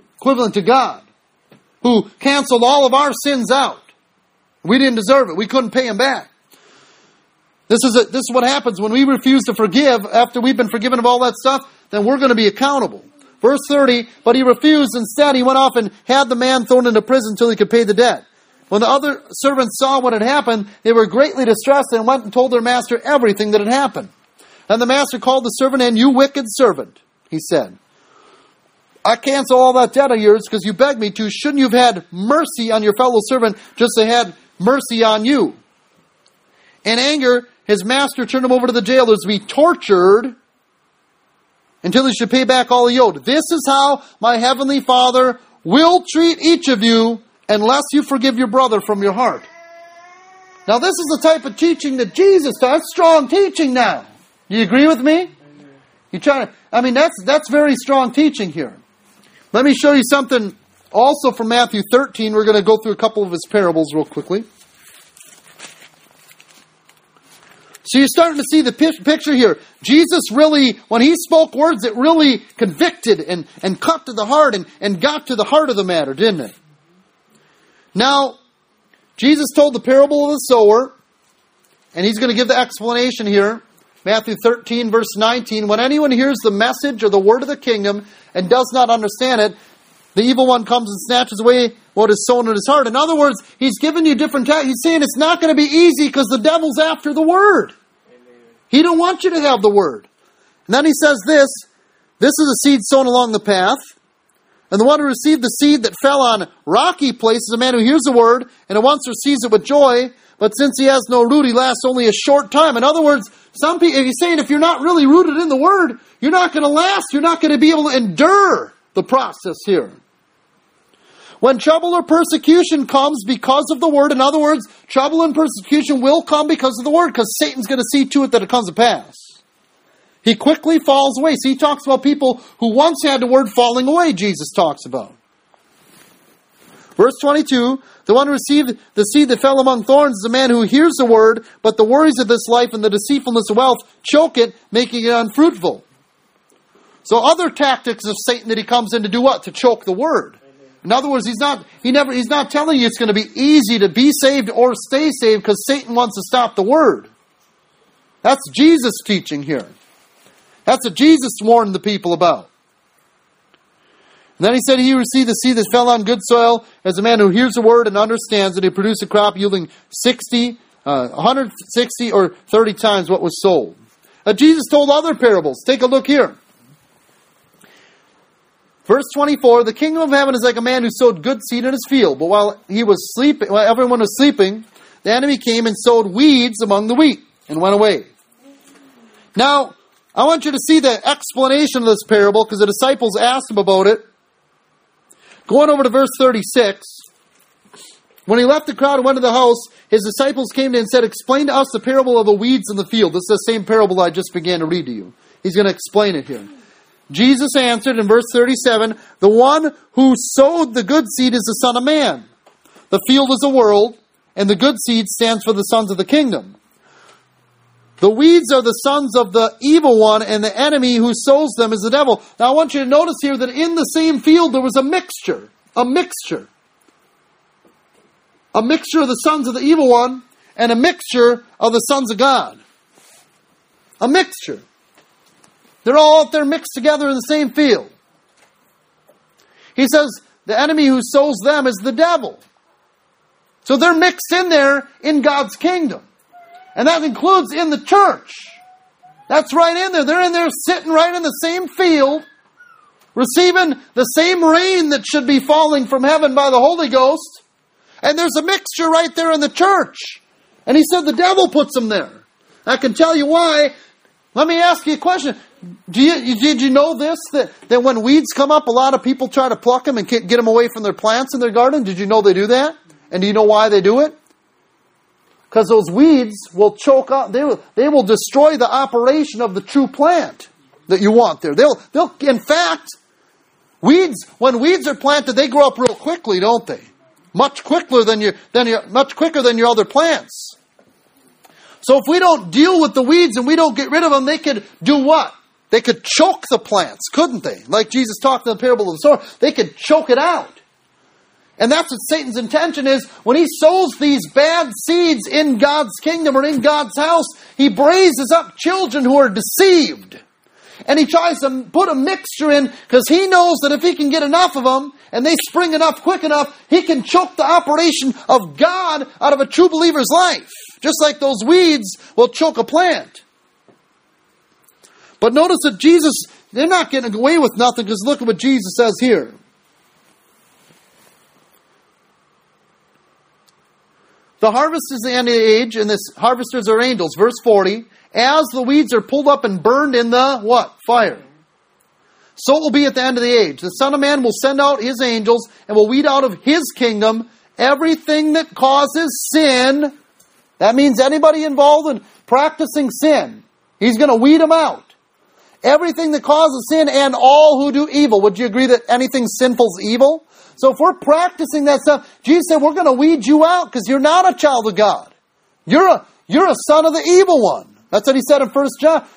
who canceled all of our sins out. We didn't deserve it. We couldn't pay him back. This is what happens when we refuse to forgive after we've been forgiven of all that stuff, then we're going to be accountable. Verse 30, but he refused. Instead, he went off and had the man thrown into prison until he could pay the debt. When the other servants saw what had happened, they were greatly distressed and went and told their master everything that had happened. And the master called the servant in. You wicked servant, he said. I cancel all that debt of yours because you begged me to. Shouldn't you have had mercy on your fellow servant just as I had mercy on you? In anger, his master turned him over to the jailers to be tortured until he should pay back all he owed. This is how my heavenly Father will treat each of you unless you forgive your brother from your heart. Now this is the type of teaching that Jesus taught. That's strong teaching now. Do you agree with me? That's very strong teaching here. Let me show you something also from Matthew 13. We're going to go through a couple of his parables real quickly. So you're starting to see the picture here. Jesus really, when he spoke words, it really convicted and cut to the heart and got to the heart of the matter, didn't it? Now, Jesus told the parable of the sower, and he's going to give the explanation here. Matthew 13, verse 19, when anyone hears the message or the word of the kingdom and does not understand it, the evil one comes and snatches away what is sown in his heart. In other words, he's giving you different he's saying it's not going to be easy because the devil's after the word. Amen. He don't want you to have the word. And then he says this is a seed sown along the path. And the one who received the seed that fell on rocky places, a man who hears the word and at once receives it with joy, but since he has no root, he lasts only a short time. In other words, some people, he's saying if you're not really rooted in the word, you're not going to last. You're not going to be able to endure the process here. When trouble or persecution comes because of the word, in other words, trouble and persecution will come because of the word, because Satan's going to see to it that it comes to pass. He quickly falls away. See, he talks about people who once had the word falling away, Jesus talks about. Verse 22, the one who received the seed that fell among thorns is a man who hears the word, but the worries of this life and the deceitfulness of wealth choke it, making it unfruitful. So other tactics of Satan that he comes in to do what? To choke the word. In other words, he's not telling you it's going to be easy to be saved or stay saved because Satan wants to stop the word. That's Jesus' teaching here. That's what Jesus warned the people about. And then he said, he received the seed that fell on good soil as a man who hears the word and understands it. He produced a crop yielding 160 or 30 times what was sold. Jesus told other parables. Take a look here. Verse 24, the kingdom of heaven is like a man who sowed good seed in his field. But while everyone was sleeping, the enemy came and sowed weeds among the wheat and went away. Now, I want you to see the explanation of this parable because the disciples asked him about it. Going over to verse 36, When he left the crowd and went to the house, his disciples came to him and said, "Explain to us the parable of the weeds in the field." This is the same parable I just began to read to you. He's going to explain it here. Jesus answered in verse 37, "The one who sowed the good seed is the Son of Man. The field is the world, and the good seed stands for the sons of the kingdom. The weeds are the sons of the evil one, and the enemy who sows them is the devil." Now I want you to notice here that in the same field there was a mixture. A mixture of the sons of the evil one and a mixture of the sons of God. A mixture. They're all out there mixed together in the same field. He says the enemy who sows them is the devil. So they're mixed in there in God's kingdom. And that includes in the church. That's right in there. They're in there sitting right in the same field, receiving the same rain that should be falling from heaven by the Holy Ghost. And there's a mixture right there in the church. And he said the devil puts them there. I can tell you why. Let me ask you a question. Did you know this? That when weeds come up, a lot of people try to pluck them and get them away from their plants in their garden? Did you know they do that? And do you know why they do it? Because those weeds will choke out. They will destroy the operation of the true plant that you want there. They'll in fact, when weeds are planted, they grow up real quickly, don't they? Much quicker than your other plants. So if we don't deal with the weeds and we don't get rid of them, they could do what? They could choke the plants, couldn't they? Like Jesus talked in the parable of the sower, they could choke it out. And that's what Satan's intention is. When he sows these bad seeds in God's kingdom or in God's house, he raises up children who are deceived. And he tries to put a mixture in because he knows that if he can get enough of them and they spring enough quick enough, he can choke the operation of God out of a true believer's life. Just like those weeds will choke a plant. But notice that Jesus, they're not getting away with nothing because look at what Jesus says here. The harvest is the end of the age, and the harvesters are angels. Verse 40, as the weeds are pulled up and burned in the, what? Fire. So it will be at the end of the age. The Son of Man will send out His angels and will weed out of His kingdom everything that causes sin. That means anybody involved in practicing sin. He's going to weed them out. Everything that causes sin and all who do evil. Would you agree that anything sinful is evil? So if we're practicing that stuff, Jesus said, we're going to weed you out because you're not a child of God. You're a son of the evil one. That's what he said in 1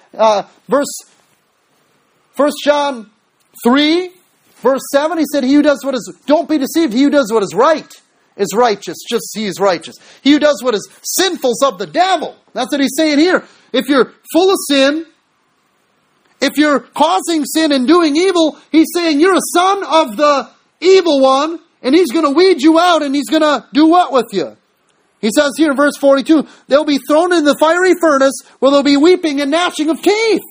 John 3, verse 7. He said, don't be deceived. He who does what is right is righteous, just as he is righteous. He who does what is sinful is of the devil. That's what he's saying here. If you're full of sin, if you're causing sin and doing evil, he's saying you're a son of the evil one, and he's going to weed you out, and he's going to do what with you? He says here in verse 42, they'll be thrown in the fiery furnace where there'll be weeping and gnashing of teeth.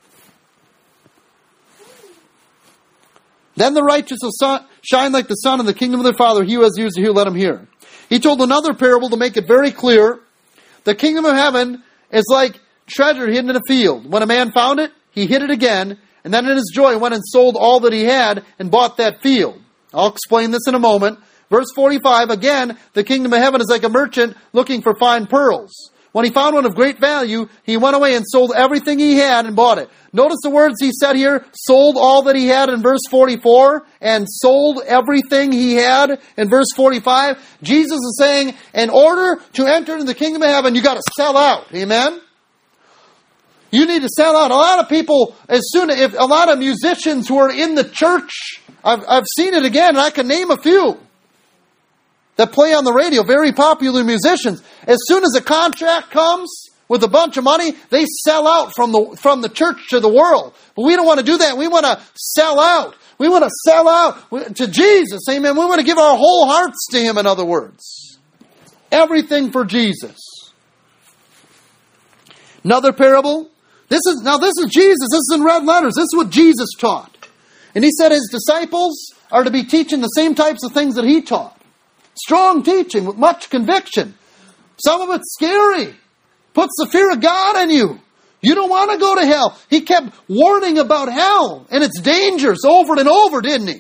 Then the righteous will shine like the sun in the kingdom of their Father. He who has ears to hear, let him hear. He told another parable to make it very clear. The kingdom of heaven is like treasure hidden in a field. When a man found it, he hid it again, and then in his joy went and sold all that he had and bought that field. I'll explain this in a moment. Verse 45, again, the kingdom of heaven is like a merchant looking for fine pearls. When he found one of great value, he went away and sold everything he had and bought it. Notice the words he said here, sold all that he had in verse 44, and sold everything he had in verse 45. Jesus is saying, in order to enter into the kingdom of heaven, you got to sell out. Amen? You need to sell out. A lot of people, if a lot of musicians who are in the church, I've seen it again, and I can name a few that play on the radio, very popular musicians. As soon as a contract comes with a bunch of money, they sell out from the church to the world. But we don't want to do that. We want to sell out. We want to sell out to Jesus. Amen. We want to give our whole hearts to Him, in other words. Everything for Jesus. Another parable. This is Jesus. This is in red letters. This is what Jesus taught. And He said His disciples are to be teaching the same types of things that He taught. Strong teaching with much conviction. Some of it's scary. Puts the fear of God in you. You don't want to go to hell. He kept warning about hell and its dangers over and over, didn't He?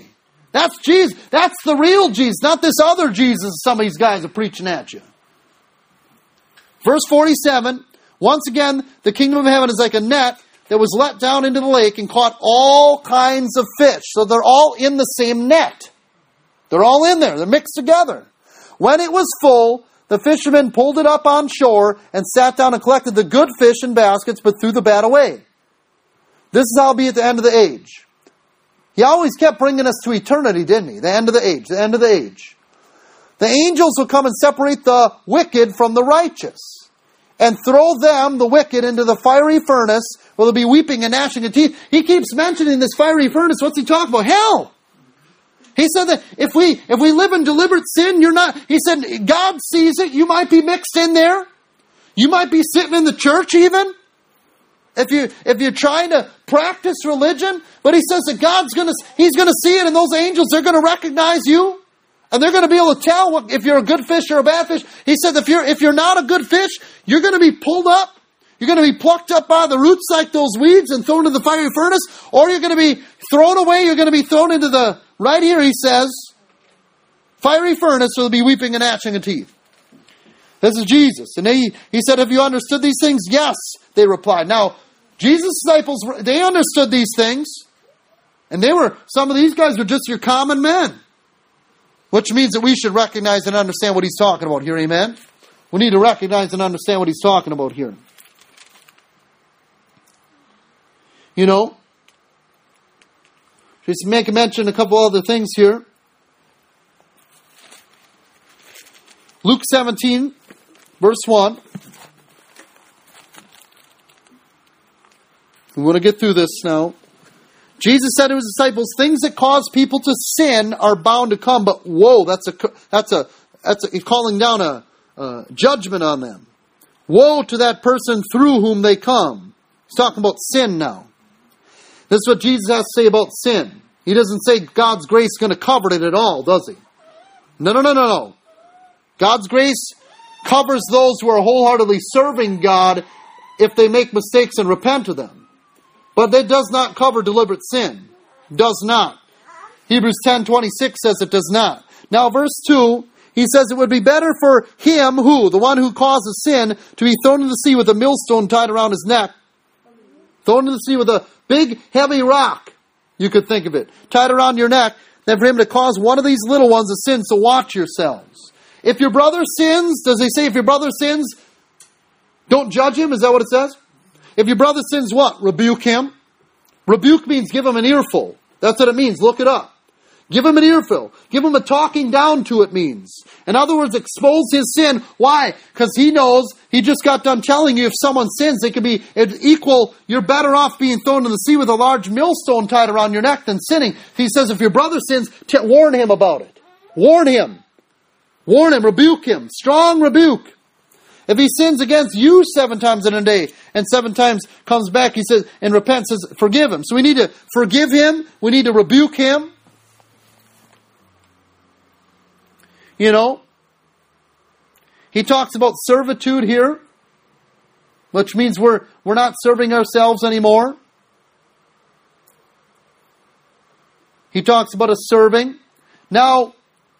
That's Jesus. That's the real Jesus, not this other Jesus some of these guys are preaching at you. Verse 47, once again, the kingdom of heaven is like a net that was let down into the lake and caught all kinds of fish. So they're all in the same net. They're all in there. They're mixed together. When it was full, the fishermen pulled it up on shore and sat down and collected the good fish in baskets, but threw the bad away. This is how it'll be at the end of the age. He always kept bringing us to eternity, didn't he? The end of the age, the end of the age. The angels will come and separate the wicked from the righteous and throw them, the wicked, into the fiery furnace where they'll be weeping and gnashing of teeth. He keeps mentioning this fiery furnace. What's he talking about? Hell! He said that if we live in deliberate sin, he said, God sees it. You might be mixed in there. You might be sitting in the church even. If you're trying to practice religion, but he says that He's going to see it, and those angels, they're going to recognize you, and they're going to be able to tell if you're a good fish or a bad fish. He said if you're not a good fish, you're going to be pulled up. You're going to be plucked up by the roots like those weeds and thrown into the fiery furnace, or you're going to be thrown away. You're going to be thrown into the, right here he says, fiery furnace, so they'll be weeping and gnashing of teeth. This is Jesus. And he said, have you understood these things? Yes, they replied. Now, Jesus' disciples, they understood these things. And some of these guys were just your common men. Which means that we should recognize and understand what he's talking about here, amen? We need to recognize and understand what he's talking about here. You know, just make a mention a couple other things here. Luke 17, verse 1. We want to get through this now. Jesus said to his disciples, things that cause people to sin are bound to come, but woe, that's calling down a judgment on them. Woe to that person through whom they come. He's talking about sin now. This is what Jesus has to say about sin. He doesn't say God's grace is going to cover it at all, does he? No. God's grace covers those who are wholeheartedly serving God if they make mistakes and repent of them. But that does not cover deliberate sin. Does not. Hebrews 10:26 says it does not. Now verse 2, he says it would be better for him who, the one who causes sin, to be thrown into the sea with a millstone tied around his neck. Thrown into the sea with a big heavy rock, you could think of it, tied around your neck, than for him to cause one of these little ones to sin. So watch yourselves. If your brother sins, does he say if your brother sins, don't judge him? Is that what it says? If your brother sins, what? Rebuke him. Rebuke means give him an earful. That's what it means. Look it up. Give him an earful. Give him a talking down to, it means. In other words, expose his sin. Why? Because he knows, he just got done telling you if someone sins, they could be equal. You're better off being thrown in the sea with a large millstone tied around your neck than sinning. He says if your brother sins, warn him about it. Warn him. Warn him. Rebuke him. Strong rebuke. If he sins against you 7 times in a day and 7 times comes back, he says, and repents, says, forgive him. So we need to forgive him. We need to rebuke him. You know, he talks about servitude here, which means we're not serving ourselves anymore. He talks about us serving. Now,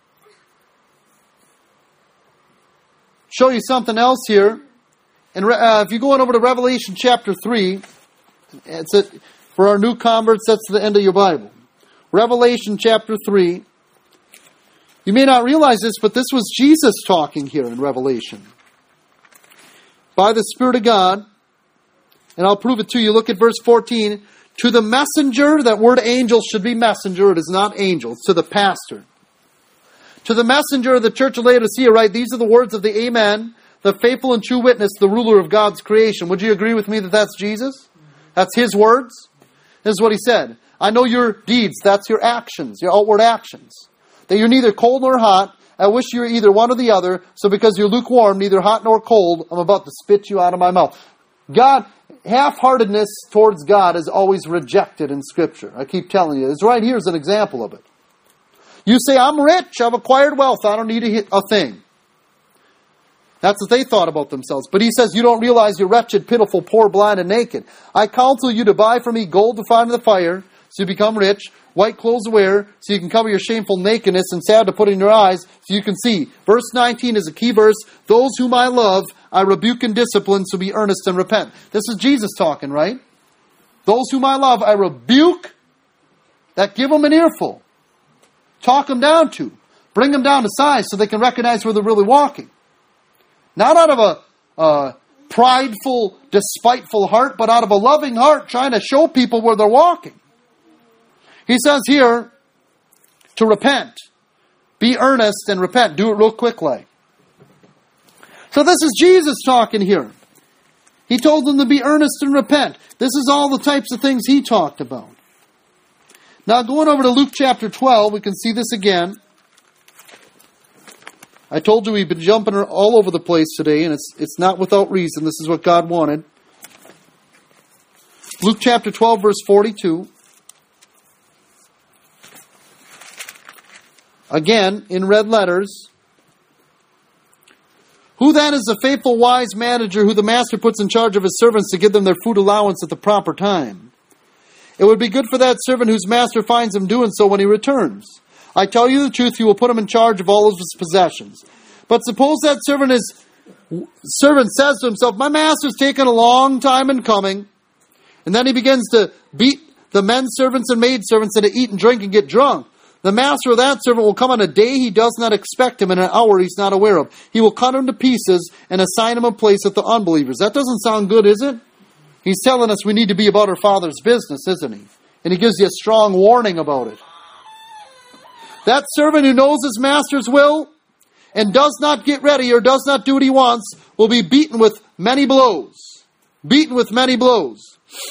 show you something else here. And if you go on over to Revelation chapter 3, for our new converts, that's the end of your Bible. Revelation chapter 3. You may not realize this, but this was Jesus talking here in Revelation. By the Spirit of God. And I'll prove it to you. Look at verse 14. To the messenger, that word angel should be messenger. It is not angel. It's to the pastor. To the messenger of the church of Laodicea, write, these are the words of the Amen, the faithful and true witness, the ruler of God's creation. Would you agree with me that that's Jesus? That's his words? This is what he said. I know your deeds. That's your actions, your outward actions. That you're neither cold nor hot. I wish you were either one or the other. So because you're lukewarm, neither hot nor cold, I'm about to spit you out of my mouth. God, half-heartedness towards God is always rejected in Scripture. I keep telling you. It's right here is an example of it. You say, I'm rich, I've acquired wealth, I don't need a thing. That's what they thought about themselves. But he says, you don't realize you're wretched, pitiful, poor, blind, and naked. I counsel you to buy from me gold to find in the fire, so you become rich. White clothes to wear, so you can cover your shameful nakedness, and salve to put in your eyes, so you can see. Verse 19 is a key verse. Those whom I love, I rebuke and discipline, so be earnest and repent. This is Jesus talking, right? Those whom I love, I rebuke. That give them an earful. Talk them down to. Bring them down to size so they can recognize where they're really walking. Not out of a prideful, despiteful heart, but out of a loving heart trying to show people where they're walking. He says here to repent. Be earnest and repent. Do it real quickly. So this is Jesus talking here. He told them to be earnest and repent. This is all the types of things he talked about. Now going over to Luke chapter 12, we can see this again. I told you we've been jumping all over the place today, and it's not without reason. This is what God wanted. Luke chapter 12, verse 42. Again, in red letters. Who then is the faithful, wise manager who the master puts in charge of his servants to give them their food allowance at the proper time? It would be good for that servant whose master finds him doing so when he returns. I tell you the truth, he will put him in charge of all of his possessions. But suppose that servant says to himself, my master's taken a long time in coming. And then he begins to beat the men servants and maid servants and to eat and drink and get drunk. The master of that servant will come on a day he does not expect him, and an hour he's not aware of. He will cut him to pieces and assign him a place with the unbelievers. That doesn't sound good, is it? He's telling us we need to be about our Father's business, isn't he? And he gives you a strong warning about it. That servant who knows his master's will and does not get ready or does not do what he wants will be beaten with many blows. Beaten with many blows.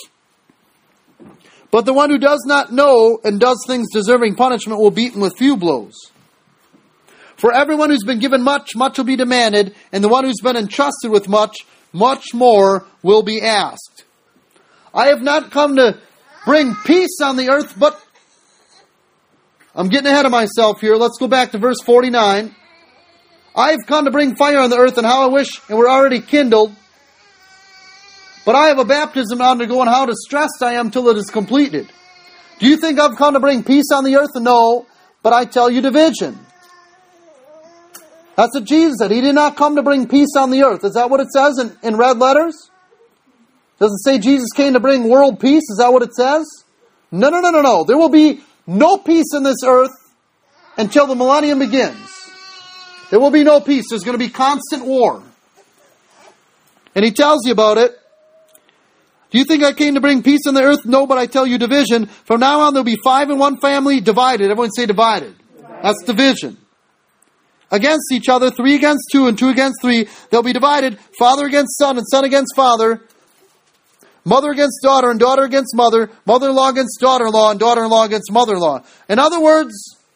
But the one who does not know and does things deserving punishment will be beaten with few blows. For everyone who's been given much, much will be demanded, and the one who's been entrusted with much, much more will be asked. I have not come to bring peace on the earth, but I'm getting ahead of myself here. Let's go back to verse 49. I've come to bring fire on the earth, and how I wish it were already kindled. But I have a baptism to undergo, and how distressed I am till it is completed. Do you think I've come to bring peace on the earth? No, but I tell you division. That's what Jesus said. He did not come to bring peace on the earth. Is that what it says in red letters? Does it say Jesus came to bring world peace? Is that what it says? No. There will be no peace in this earth until the millennium begins. There will be no peace. There's going to be constant war. And he tells you about it. Do you think I came to bring peace on the earth? No, but I tell you division. From now on, there'll be 5 in one family, divided. Everyone say divided. That's division. Against each other, 3 against 2 and 2 against 3. They'll be divided, father against son and son against father. Mother against daughter and daughter against mother. Mother-in-law against daughter-in-law and daughter-in-law against mother-in-law. In other words,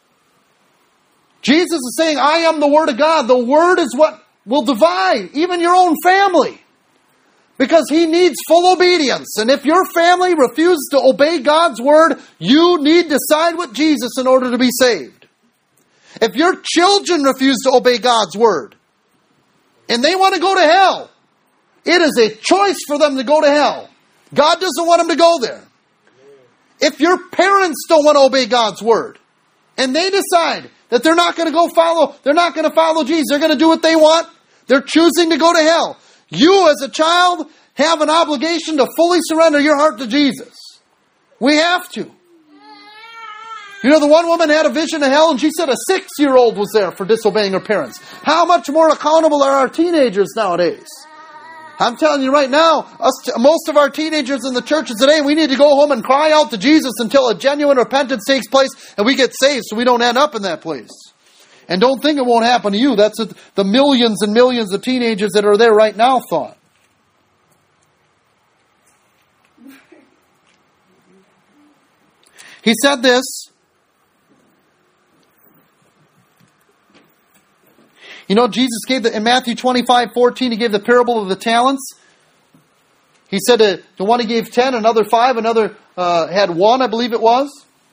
Jesus is saying, I am the Word of God. The Word is what will divide even your own family. Because He needs full obedience. And if your family refuses to obey God's Word, you need to side with Jesus in order to be saved. If your children refuse to obey God's Word, and they want to go to hell, it is a choice for them to go to hell. God doesn't want them to go there. If your parents don't want to obey God's Word, and they decide that they're not going to follow Jesus, they're going to do what they want, they're choosing to go to hell. You as a child have an obligation to fully surrender your heart to Jesus. We have to. You know, the one woman had a vision of hell and she said a 6-year-old was there for disobeying her parents. How much more accountable are our teenagers nowadays? I'm telling you right now, most of our teenagers in the churches today, we need to go home and cry out to Jesus until a genuine repentance takes place and we get saved so we don't end up in that place. And don't think it won't happen to you. That's what the millions and millions of teenagers that are there right now thought. He said this. You know, Jesus gave in Matthew 25:14, He gave the parable of the talents. He said the one he gave 10, another 5, another had 1, I believe it was.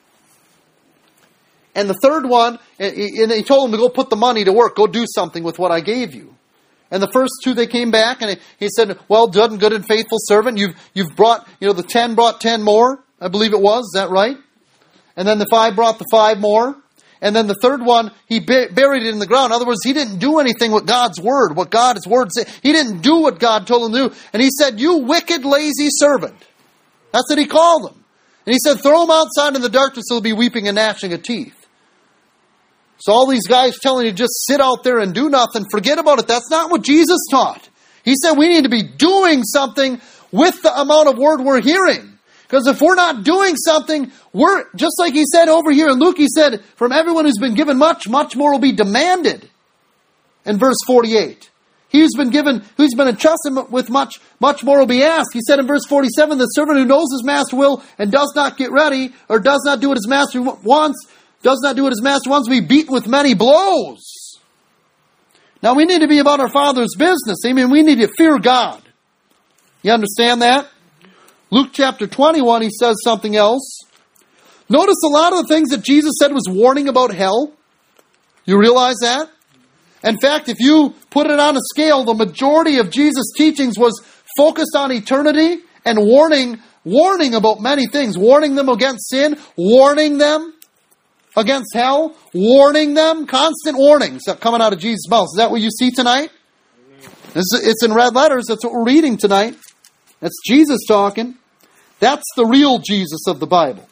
And the third one, and he told him to go put the money to work. Go do something with what I gave you. And the first 2, they came back and he said, well done, good and faithful servant. You've brought, the 10 brought 10 more. I believe it was. Is that right? And then the 5 brought the 5 more. And then the third one, he buried it in the ground. In other words, he didn't do anything with God's word, what God's word said. He didn't do what God told him to do. And he said, you wicked, lazy servant. That's what he called them. And he said, throw him outside in the darkness, he'll be weeping and gnashing of teeth. So all these guys telling you just sit out there and do nothing, forget about it. That's not what Jesus taught. He said we need to be doing something with the amount of word we're hearing. Because if we're not doing something, we're, just like he said over here in Luke, he said, from everyone who's been given much, much more will be demanded. In verse 48. Who's been entrusted with much, much more will be asked. He said in verse 47, the servant who knows his master will and does not get ready, or does not do what his master wants, will be beaten with many blows. Now we need to be about our Father's business. I mean, we need to fear God. You understand that? Luke chapter 21, he says something else. Notice a lot of the things that Jesus said was warning about hell. You realize that? In fact, if you put it on a scale, the majority of Jesus' teachings was focused on eternity and warning about many things. Warning them against sin, warning them against hell, warning them, constant warnings coming out of Jesus' mouth. Is that what you see tonight? It's in red letters. That's what we're reading tonight. That's Jesus talking. That's the real Jesus of the Bible.